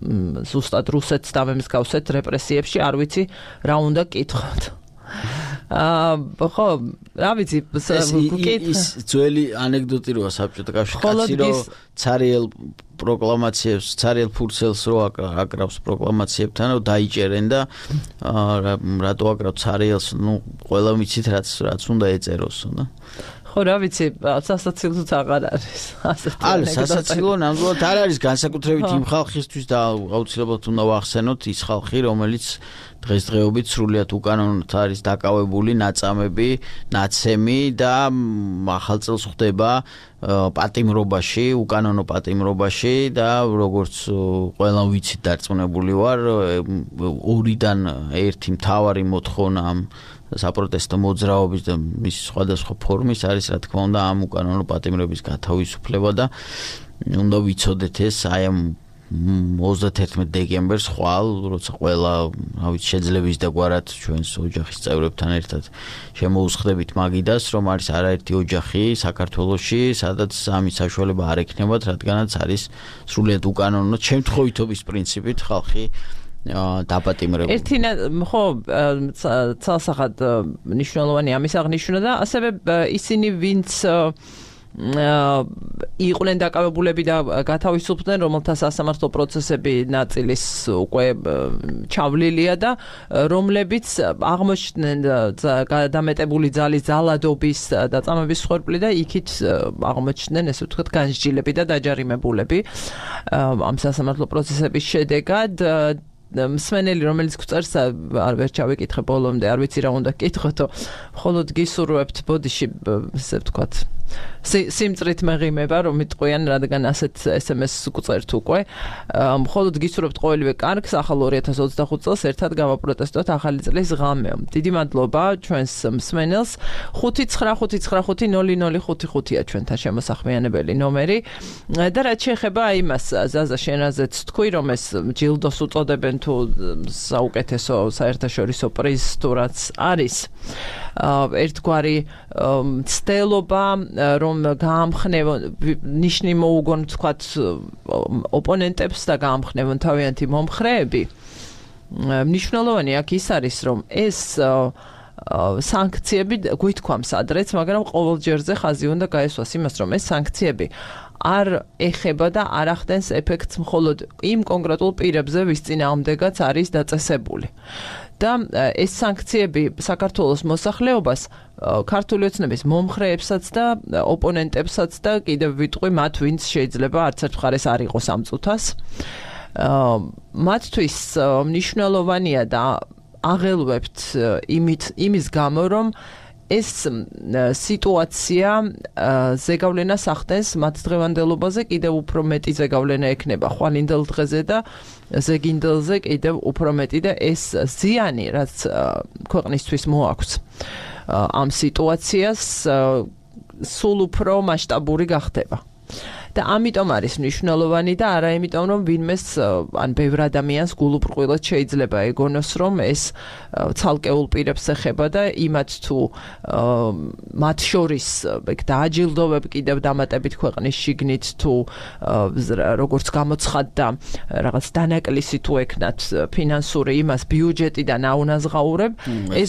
ზუსტად რუსეთს დამემსგავსეთ რეპრესიებში, არ ვიცი რა უნდა კითხოთ. ხო, რა ვიცი, ის ძველი ანეკდოტი როა საბჭოთა კავშირში, რომ ცარიელ პროკლამაციებს, ცარიელ ფურცელს რო აკრავს პროკლამაციებთან, რომ დაიჭერენ და რატო აკრავთ ცარიელს, ყველა ვიცით რაც უნდა ეწეროსო და ხო რა ვიცი, სასაცილოც აღარ არის. სასაცილო ნამდვილად არ არის განსაკუთრებით იმ ხალხისთვის და აუცილებლად უნდა ვახსენოთ ის ხალხი, რომელიც დღესდღეობით სრულიად უკანონოდ არის დაკავებული ნაწამები, ნაცემი და ახალ წელს ხდება პატიმრობაში, უკანონო პატიმრობაში და როგორც ყველა ვიცით დარწმუნებული ვარ, ორიდან ერთი მთავარი მოთხოვნა ამ საპროტესტო მოძრაობის და მის სხვადასხვა ფორმის არის რა თქმა უნდა ამ უკანონო პატიმრების გათავისუფლება და უნდა ვიცოდეთ ეს აი ამ 31 დეკემბერს ხვალ, როცა ყველა, რა ვიცი, შეძლების და გვარად ჩვენს ოჯახის წევრებთან ერთად შემოუხდებით მაგიდას, რომ არის არაერთი ოჯახი საქართველოში, სადაც ამის საშუალება არ ექნებათ, რადგანაც არის სრულიად უკანონო შემთხვევითობის პრინციპით ხალხი დაპატიმრებული. ერთი ხო, ცალსახად მნიშვნელოვანი ამის აღნიშვნა და ასევე ისინი ვინც იყვნენ დაკავებულები და გათავისუფლდნენ, რომელთა სასამართლო პროცესები ნაწილის უკვე ჩავლილია და რომლებიც აღმოჩნდნენ დამეტებული ძალის ძალადობის და წამების მსხვერპლი და იქით აღმოჩნდნენ, ესე ვთქვათ, განსჯილები და დაჯარიმებულები ამ სასამართლო პროცესების შედეგად. მსმენელი რომელიც გვწერს არ ვერ ჩავიკითხე ბოლომდე, არ ვიცი რა უნდა გკითხოთო, მხოლოდ გისურვებთ ბოდიში, ესე ვთქვათ, სიმწრით მეღიმება, რომ იტყვიან, რადგან ასეთ SMS-ს გვწერთ უკვე. მხოლოდ გისურვებთ ყოველივე კარგს ახალ 2025 წელს ერთად გავაპროტესტოთ ახალი წლის ღამე. დიდი მადლობა ჩვენს მსმენელს. 595500555-ია ჩვენთან შემოსახმიანებელი ნომერი. და რაც შეეხება იმას, ზაზა შენაზეც თქვი, რომ ეს ჯილდოს უწოდებენ თუ საუკეთესო საერთაშორისო პრიზს თუ რაც არის. ერთგვარი ცდელობა, რომ გაამხნევონ ნიშნი მოუგონ თქვათ ოპონენტებს და გაამხნევონ თავიანთი მომხრეები. მნიშვნელოვანი აქ ის არის, რომ ეს სანქციები გვითქვამს ადრეც, მაგრამ ყოველ ჯერზე ხაზი უნდა გაესვას იმას, რომ ეს სანქციები არ ეხება და არ ახდენს ეფექტს მხოლოდ იმ კონკრეტულ პირებზე, ვის წინააღმდეგაც არის დაწესებული. და ეს სანქციები საქართველოს მოსახლეობას, ქართული ოცნების მომხრეებსაც და ოპონენტებსაც და კიდევ ვიტყვი მათ, ვინც შეიძლება არც ერთ მხარეს არ იყოს ამ წუთას. მათთვის მნიშვნელოვანია და აღელვებთ იმის გამო, რომ ეს სიტუაცია ზეგავლენას ახდენს მათ დღევანდელობაზე, კიდევ უფრო მეტი ზეგავლენა ექნება ხვალინდელ დღეზე და ზეგინდელზე კიდევ უფრო მეტი და ეს ზიანი, რაც ქვეყნისთვის მოაქვს ამ სიტუაციას, სულ უფრო მასშტაბური გახდება. და ამიტომ არის მნიშვნელოვანი და არა იმიტომ, რომ ვინმეს ან ბევრ ადამიანს გულუბრყვილად შეიძლება ეგონოს, რომ ეს ცალკეულ პირებს ეხება და იმათ თუ მათ შორის დააჯილდოვებ კიდევ დამატებით ქვეყნის შიგნით თუ როგორც გამოცხადდა რაღაც დანაკლისი თუ ექნათ ფინანსური იმას ბიუჯეტიდან აუნაზღაურებ, ეს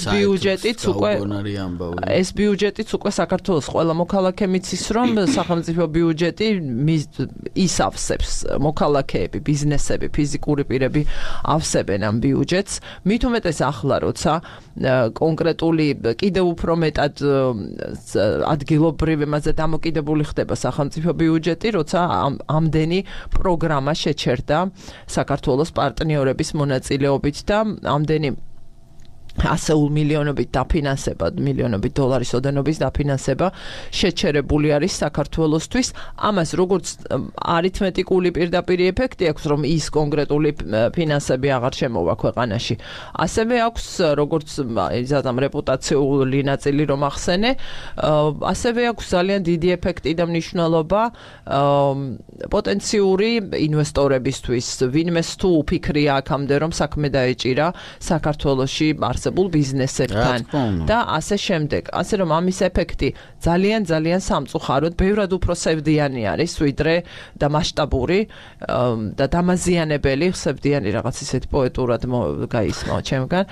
ბიუჯეტიც უკვე საქართველოს ყველა მოქალაქე მიცის, რომ სახელმწიფო ბიუჯეტი ის ავსებს, მოქალაქეები, ბიზნესები, ფიზიკური პირები ავსებენ ამ ბიუჯეტს. მით უმეტეს ახლა, როცა კონკრეტული კიდევ უფრო მეტად ადგილობრივ იმაზე დამოკიდებული ხდება სახელმწიფო ბიუჯეტი, როცა ამდენი პროგრამა შეჩერდა საქართველოს პარტნიორების მონაწილეობით და ამდენი 100 მილიონობით დაფინანსება, მილიონობით დოლარის ოდენობის დაფინანსება შეჩერებული არის საქართველოსთვის. ამას როგორც არითმეტიკული პირდაპირ ეფექტი აქვს, რომ ის კონკრეტული ფინანსები აღარ შემოვა ქვეყანაში. ასევე აქვს როგორც იზადამ რეპუტაციული ნაწილი რომ ახსენე, ასევე აქვს ძალიან დიდი ეფექტი და მნიშვნელობა პოტენციური ინვესტორებისთვის. ვინმეს თუ უფიქრია აქამდე რომ საქმე დაეჭირა საქართველოში არსებულ ბიზნესებთან და ასე შემდეგ. ასე რომ ამის ეფექტი ძალიან სამწუხაროდ ბევრად უფრო სევდიანი არის ვიდრე და მასშტაბური და დამაზიანებელი სევდიანი რაღაც ისეთ პოეტურად გაისმო ჩემგან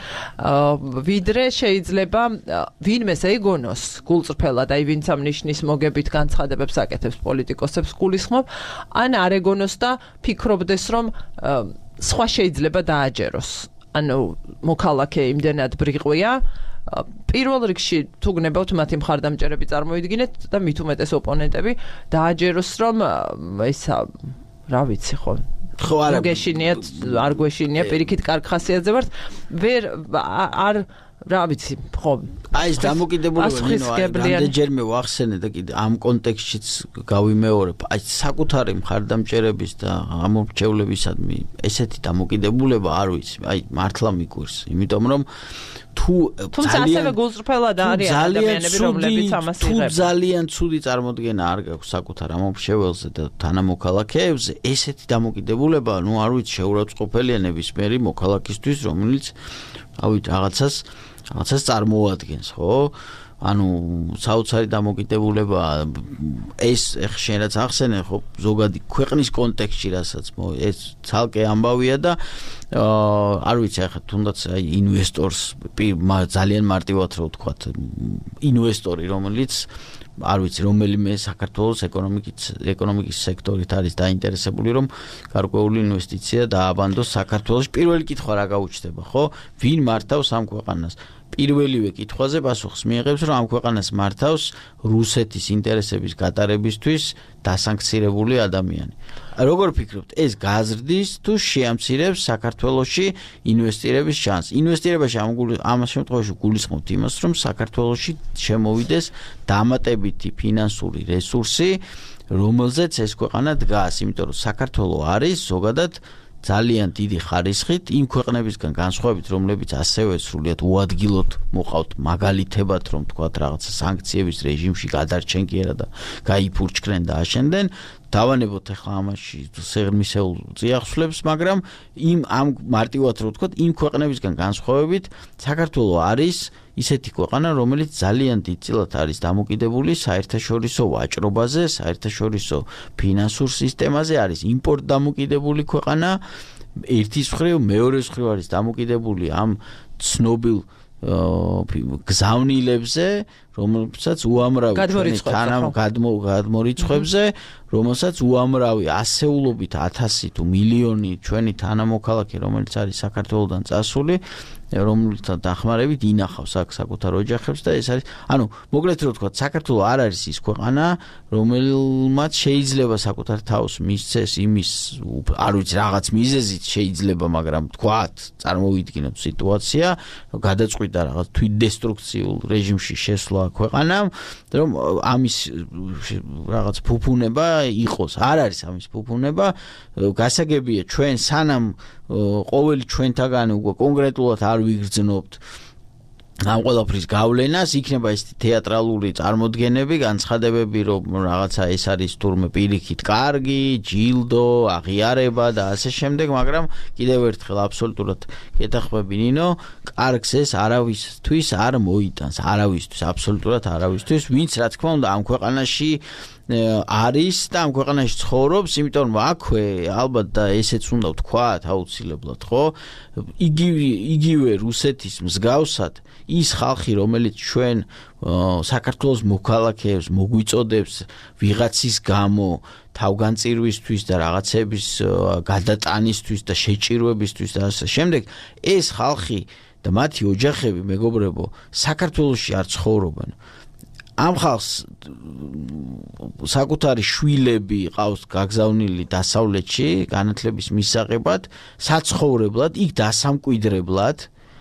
ვიდრე შეიძლება ვინმეს ეგონოს გულწრფელად აი ვინც ამ ნიშნის მოგებით განცხადებებს აკეთებს პოლიტიკოსებს გულისხმობ ან არ ეგონოს და ფიქრობდეს რომ სხვა შეიძლება დააჯეროს ანუ მოქალაქე იმდენად ბრიყვია პირველ რიგში თუ გნებავთ მათი მხარდამჭერები წარმოიდგინეთ და მით უმეტეს ოპონენტები დააჯეროს რომ ისა რა ვიცი ხო არ გვეშინია პირიქით კარგ ხასიათზე ვართ ვერ არ რა ვიცი ხო აი ეს დამოკიდებულება რამდენჯერმე ვახსენე და კიდე ამ კონტექსტშიც გავიმეორებ აი საკუთარი მხარდამჭერების და ამორჩევლებისადმი ესეთი დამოკიდებულება არ ვიცი აი მართლა მიგვირს იმიტომ რომ თუმცა ასევე გულწრფელად არიან ადამიანები რომლებიც ამას იღებენ თუ ძალიან ცუდი წარმოდგენა არ გაქვს საკუთარ ამორჩეველზე და თანამოქალაქეებზე ესეთი დამოკიდებულება ნუ არ ვიცი შეურაცხყოფელია ნებისმიერი მოქალაქისთვის რომელიც ავით რაღაცას წარმოადგენს ხო ანუ საოცარი დამოკიდებულება ეს ხშირად ახსენე ხო ზოგადი ქვეყნის კონტექსტში რასაც ეს ცალკე ამბავია და არ ვიცი ახლა თუნდაც აი ინვესტორს ძალიან მარტივად რო ვთქვათ ინვესტორი რომელიც არ ვიცი რომელიმე საქართველოს ეკონომიკის სექტორით არის დაინტერესებული რომ გარკვეული ინვესტიცია დააბანდოს საქართველოში პირველი კითხვა რა გაუჩნდება ხო ვინ მართავს ამ ქვეყანას პირველივე კითხვაზე პასუხს მიიღებს რომ ამ ქვეყანას მართავს რუსეთის ინტერესების გატარებისთვის დასანქცირებული ადამიანი როგორ ფიქრობთ ეს გაზრდის თუ შეამცირებს საქართველოში ინვესტირების შანსს ინვესტირებაში ამ შემთხვევაში გულისხმობთ იმას რომ საქართველოში შემოვიდეს დამატებითი ფინანსური რესურსი რომელზეც ეს ქვეყანა დგას იმიტომ რომ საქართველო არის ზოგადად ძალიან დიდი ხარისხით იმ ქვეყნებისგან განსხვავებით რომლებიც ასევე სრულიად უადგილოდ მოყავთ მაგალითებად რომ თქვათ რაღაცა სანქციების რეჟიმში გადარჩენ კი არა და გაიფურჩქრენ და აშენდნენ დავანებოთ ახლა ამაში სიღრმისეულ წიაღსვლებს მაგრამ ამ მარტივად რო ვთქვათ იმ ქვეყნებისგან განსხვავებით საქართველო არის ისეთი ქვეყანა რომელიც ძალიან დიდწილად არის დამოკიდებული საერთაშორისო ვაჭრობაზე საერთაშორისო ფინანსურ სისტემაზე არის იმპორტ დამოკიდებული ქვეყანა ერთის მხრივ მეორეს მხრივ არის დამოკიდებული ამ ცნობილ გზავნილებზე რომელსაც უამრავი გადმორიცხვებზე რომელსაც უამრავი ასეულობით 1000 თუ მილიონი ჩვენი თანამოქალაქე რომელიც არის საქართველოდან წასული რომელთა დახმარებით ინახავს აქ საკუთარ ოჯახებს და ეს არის ანუ მოკლედ რო ვთქვათ საქართველო არ არის ის ქვეყანა რომელმაც შეიძლება საკუთარ თავს მისცეს იმის არ ვიცი რაღაც მიზეზით შეიძლება მაგრამ ვთქვათ წარმოვიდგინოთ სიტუაცია რომ გადაწყვიტა რაღაც თვითდესტრუქციულ რეჟიმში შესვლა ქვეყანამ რომ ამის რაღაც ფუფუნება იყოს არ არის ამის ფუფუნება გასაგებია ჩვენ სანამ ყოველი ჩვენთაგანი უკვე კონკრეტულად არ ვიგრძნობთ ამ ყველაფრის გავლენას იქნება ეს თეატრალური წარმოდგენები განცხადებები რომ რაღაცა ეს არის თურმე პირიქით კარგი ჯილდო აღიარება და ასე შემდეგ მაგრამ კიდევ ერთხელ აბსოლუტურად გეთახმები ნინო კარგს ეს არავისთვის არ მოიტანს არავისთვის აბსოლუტურად არავისთვის ვინც რა თქმა უნდა ამ ქვეყანაში არის და ამ ქვეყანაში ცხოვრობს, იმიტომ რომ აქვე ალბათ და ესეც უნდა ვთქვათ აუცილებლად, ხო? იგივე რუსეთის მსგავსად ის ხალხი, რომელიც ჩვენ საქართველოს მოქალაქეებს მოგვიწოდებს ვიღაცის გამო თავგანწირვისთვის და რაღაცების გადატანისთვის და შეჭირვებისთვის და ასე შემდეგ, ეს ხალხი და მათი ოჯახები, მეგობრებო, საქართველოში არ ცხოვრობენ. ამ ხალხს საკუთარი შვილები ყავს გაგზავნილი დასავლეთში განათლების მისაღებად, საცხოვრებლად, იქ დასამკვიდრებლად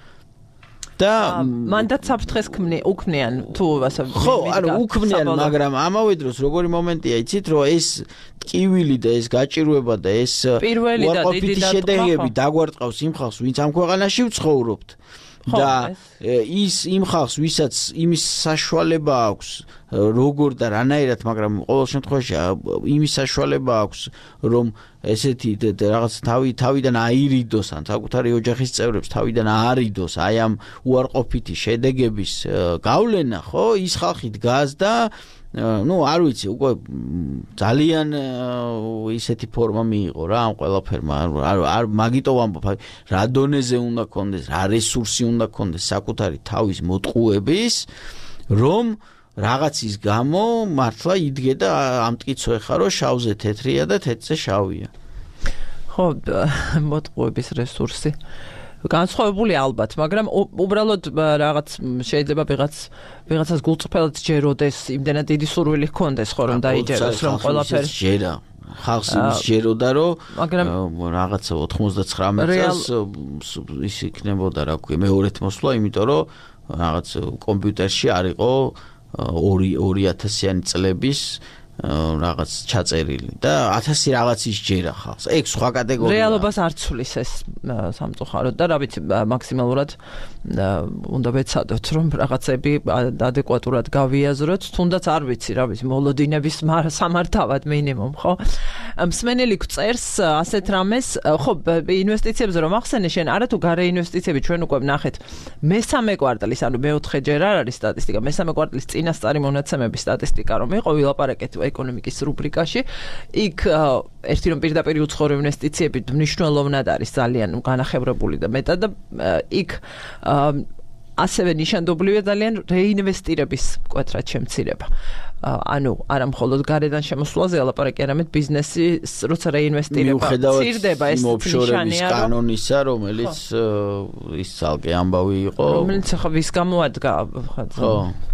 და მანდაც საფრთხეს უქმნიან თუ ასე ხო, ანუ უქმნიან, მაგრამ ამავე დროს როგორი მომენტია, იცით, რომ ეს ტკივილი და ეს გაჭირვება და ეს პირველი და დიდი შედეგები დაგვარტყავს იმ ხალხს, ვინც ამ ქვეყანაში ვცხოვრობთ. და ის იმ ხალხს ვისაც იმის საშუალება აქვს როგორ და რანაირად მაგრამ ყოველ შემთხვევაში იმის საშუალება აქვს რომ ესეთი რაღაც თავიდან აირიდოს ან საკუთარი ოჯახის წევრებს თავიდან აარიდოს აი ამ უარყოფითი შედეგების გავლენა ხო ის ხალხი დგას და არ ვიცი უკვე ძალიან ისეთი ფორმა მიიღო რა ამ ყველაფერმა არ მაგიტო ვამბობ რა დონეზე უნდა კონდეს რა რესურსი უნდა კონდეს საკუთარი თავის მოტყუების რომ რაღაცის გამო მართლა იდგე და ამტკიცო ეხა რომ შავზე თეთრია და თეთრზე შავია ხო მოტყუების რესურსი განსხვავებული ალბათ, მაგრამ უბრალოდ რაღაც შეიძლება ვიღაცას გულწრფელად ჯეროდეს, იმდენად დიდი სურვილი ჰქონდეს ხო რომ დაიჯეროს რომ ყველაფერი ჯერა. ხალხს იმის ჯეროდა რომ რაღაცა 99 წელს ის იქნებოდა რა ქვია მეორეთ მოსვლა, იმიტომ რომ რაღაც კომპიუტერში არ იყო 2000-იანი წლების რაღაც ჩაწერილი და 1000 რაღაცის ჯერა ხალხს. ეგ სხვა კატეგორია. რეალობას არ ცulis ეს სამწუხაროდ და რა ვიცი მაქსიმალურად უნდა ვეცადოთ რომ რაღაცები ადეკვატურად გავიაზროთ, თუნდაც არ ვიცი რა ვიცი მოლოდინების სამართავად მინიმუმ, ხო? მსმენელი გწერს ასეთ რამეს, ხო, ინვესტიციებზე რომ ახსენე შენ, არათუ გარე ინვესტიციები ჩვენ უკვე ვნახეთ მესამე კვარტალის, ანუ მეოთხეჯერ არ არის სტატისტიკა, მესამე კვარტალის წინასწარი მონაცემების სტატისტიკა რომ იყო, ვილაპარაკეთ ეკონომიკის რუბრიკაში. იქ ერთი რომ პირდაპირ უცხოური ინვესტიციები მნიშვნელოვნად არის ძალიან განახევრებული და მეტად და იქ ასევე ნიშანდობლივია ძალიან რეინვესტირების მკვეთრად შემცირება. ანუ არა მხოლოდ გარედან შემოსვლაზე ლაპარაკი, არამედ ბიზნესის როცა რეინვესტირება მცირდება ეს ნიშანია კანონისა, რომელიც ის ცალკე ამბავი იყო. რომელიც ახლა ვის გამოადგა ხო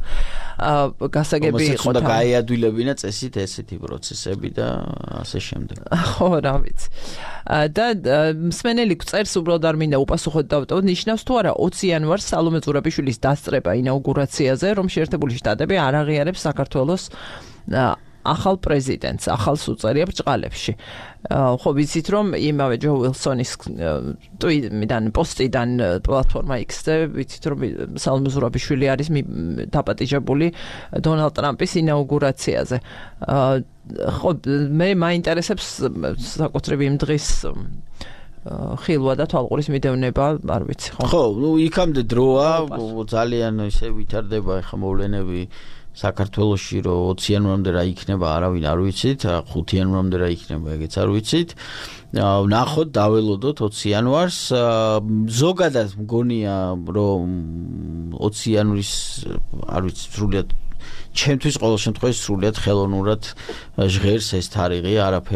გასაგები იყო და გაიადვილებინა წესით ესეთი პროცესები და ასე შემდეგ. ხო, რა ვიცი. და მსმენელი გწერს უბრალოდ არ მინდა უპასუხოდ დავტოვოთ, ნიშნავს თუ არა 20 იანვარს სალომე ზურაბიშვილის დასწრება ინაუგურაციაზე, რომ შეერთებული შტატები არ აღიარებს საქართველოს ახალ პრეზიდენტს, ახალს უწერია ბრჭყალებში. ხო ვიცით რომ იმავე ჯო უილსონის ტვიტიდან პოსტიდან პლატფორმა X-ზე ვიცით რომ სალომე ზურაბიშვილი არის დაპატიჟებული დონალდ ტრამპის ინაუგურაციაზე. ხო მე მაინტერესებს საკუთრივ იმ დღის ხილვა და თვალყურის მიდევნება, არ ვიცი ხო. ხო, იქამდე დროა ძალიან ისე ვითარდება ახლა მოვლენები საქართველოში რომ 20 იანვრამდე რა იქნება არავინ არ ვიცით, 5 იანვრამდე რა იქნება ეგეც არ ვიცით. ნახოთ, დაველოდოთ 20 იანვარს. ზოგადად მგონია რომ 20 იანვრის არ ვიცი სრულიად ჩემთვის ყოველ შემთხვევაში სრულიად ხელოვნურად ჟღერს ეს თარიღი,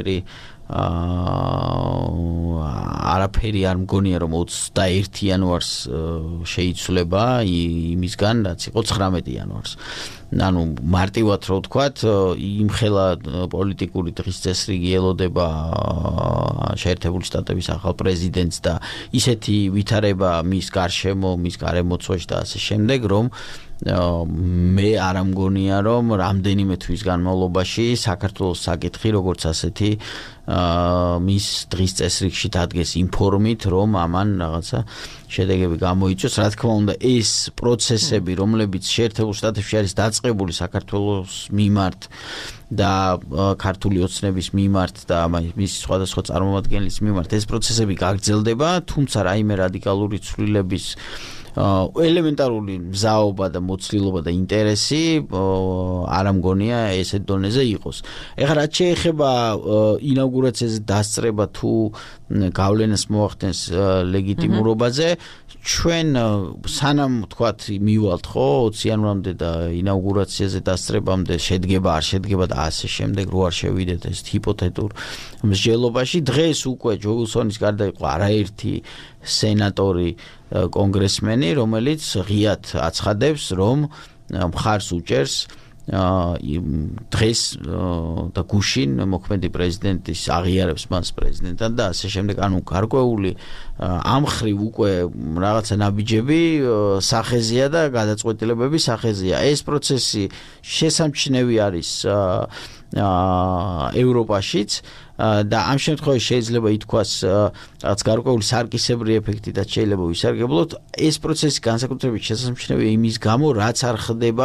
არაფერი არ მგონია რომ 21 იანვარს შეიცვლება იმისგან რაც იყო 19 იანვარს. ანუ მარტივად რო ვთქვათ, იმხელა პოლიტიკური დღის წესრიგი ელოდება შეერთებული შტატების ახალ პრეზიდენტს და ისეთი ვითარება მის გარშემო, მის გარემოცვაში და ასე შემდეგ, რომ მე არ მგონია რომ რამდენიმე თვის განმავლობაში საქართველოს საკითხი როგორც ასეთი მის დღის წესრიგში დადგეს იმ ფორმით რომ ამან რაღაცა შედეგები გამოიწვიოს. რა თქმა უნდა ეს პროცესები რომლებიც შეერთებულ შტატებში არის დაწყებული საქართველოს მიმართ და ქართული ოცნების მიმართ და მის სხვადასხვა წარმომადგენლის მიმართ ეს პროცესები გაგრძელდება, თუმცა რაიმე რადიკალური ცვლილების ელემენტარული მზაობა და მოცლილობა და ინტერესი არ მგონია ესეთ დონეზე იყოს. ეხლა რაც შეეხება ინაუგურაციაზე დასწრება თუ გავლენას მოახდენს ლეგიტიმურობაზე, ჩვენ სანამ თქვათ მივალთ ხო 20 იანვრამდე და ინაუგურაციაზე დასწრებამდე შედგება არ შედგება და ასე შემდეგ რო არ შევიდეთ ეს ჰიპოთეტურ მსჯელობაში, დღეს უკვე ჯო უილსონის გარდა იყო არაერთი სენატორი კონგრესმენი, რომელიც ღიად აცხადებს, რომ მხარს უჭერს დღეს და გუშინ მოქმედი პრეზიდენტის აღიარებს მას პრეზიდენტად და ასე შემდეგ, ანუ გარკვეული ამ ხრივ უკვე რაღაცა ნაბიჯები სახეზია და გადაწყვეტილებები სახეზია. ეს პროცესი შესამჩნევი არის ევროპაშიც და ამ შემთხვევაში შეიძლება ითქვას რაღაც გარკვეული სარკისებრი ეფექტითაც შეიძლება ვისარგებლოთ. ეს პროცესი განსაკუთრებით შესამჩნევია იმის გამო, რაც არ ხდება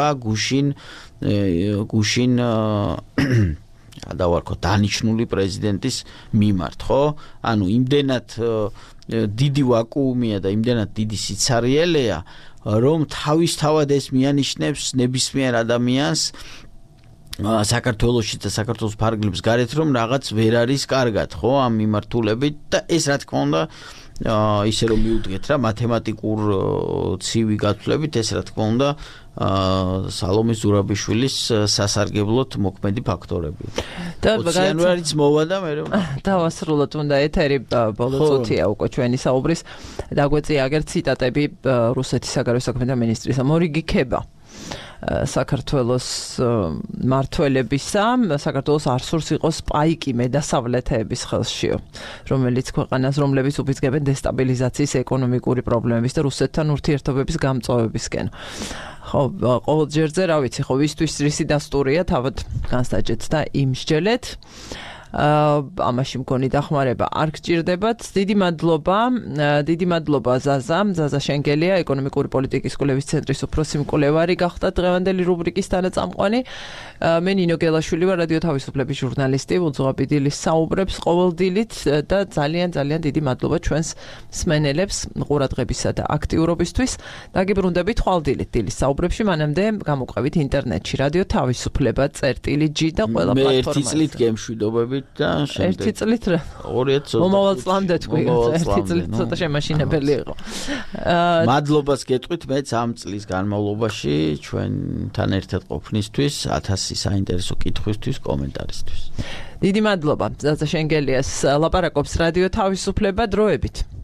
გუშინ დავარქვა დანიშნული პრეზიდენტის მიმართ, ხო? ანუ იმდენად დიდი ვაკუუმია და იმდენად დიდი სიცარიელეა, რომ თავისთავად ეს მიანიშნებს ნებისმიერ ადამიანს საქართველოში და საქართველოს ფარგლებს გარეთ, რომ რაღაც ვერ არის კარგად, ხო, ამ მიმართულებით და ეს რა თქმა უნდა ისე რომ მიუდგეთ რა მათემატიკურ ცივი გათვლებით, ეს რა თქმა უნდა სალომე ზურაბიშვილის სასარგებლოდ მოქმედი ფაქტორები. და ბაგაიანურიც მოვა და მე რომ დავასრულოთ უნდა ეთერი ბოლო წუთია უკვე ჩვენი საუბრის დაგვეწია აგერ ციტატები რუსეთის საგარეო საქმეთა მინისტრისა მორიგი ქება საქართველოს მართველებისა საქართველოს არ სურს იყოს პაიკი მედასავლეთების ხელშიო, რომელიც ქვეყანას რომლებიც უბიძგებენ დესტაბილიზაციის ეკონომიკური პრობლემების და რუსეთთან ურთიერთობების გამწვავებისკენ. ხო, ყოველ ჯერზე რა ვიცი, ხო, ვისთვის რისი დასტურია, თავად განსაჯეთ და იმსჯელეთ. ამაში მგონი დახმარება არ გჭირდებათ. დიდი მადლობა ზაზა შენგელია, ეკონომიკური პოლიტიკის კვლევის ცენტრის უფროსი მკვლევარი გახდა დღევანდელი რუბრიკის თანაწამყვანი. მე ნინო გელაშვილი ვარ, რადიო თავისუფლების ჟურნალისტი, უძღვაპიდილის საუბრებს ყოველდილით და ძალიან დიდი მადლობა ჩვენს მსმენელებს ყურადღებისა და აქტიურობისთვის. დაგიბრუნდებით ხვალდილით დილის საუბრებში, მანამდე გამოყვებით ინტერნეტში რადიო თავისუფლება.g და ყველა პლატფორმაზე. მე ერთი წლით გემშვიდობებით და შემდეგ ერთი წლით რა 2020 მომავალ წლამდე თქვი ერთი წლით ცოტა შემაშინებელი იყო. მადლობას გეტყვით მეც ამ წლის განმავლობაში ჩვენთან ერთად ყოფნისთვის, 1000 საინტერესო კითხვისთვის, კომენტარისთვის. დიდი მადლობა ზაზა შენგელიას. ლაპარაკობს რადიო თავისუფლება დროებით.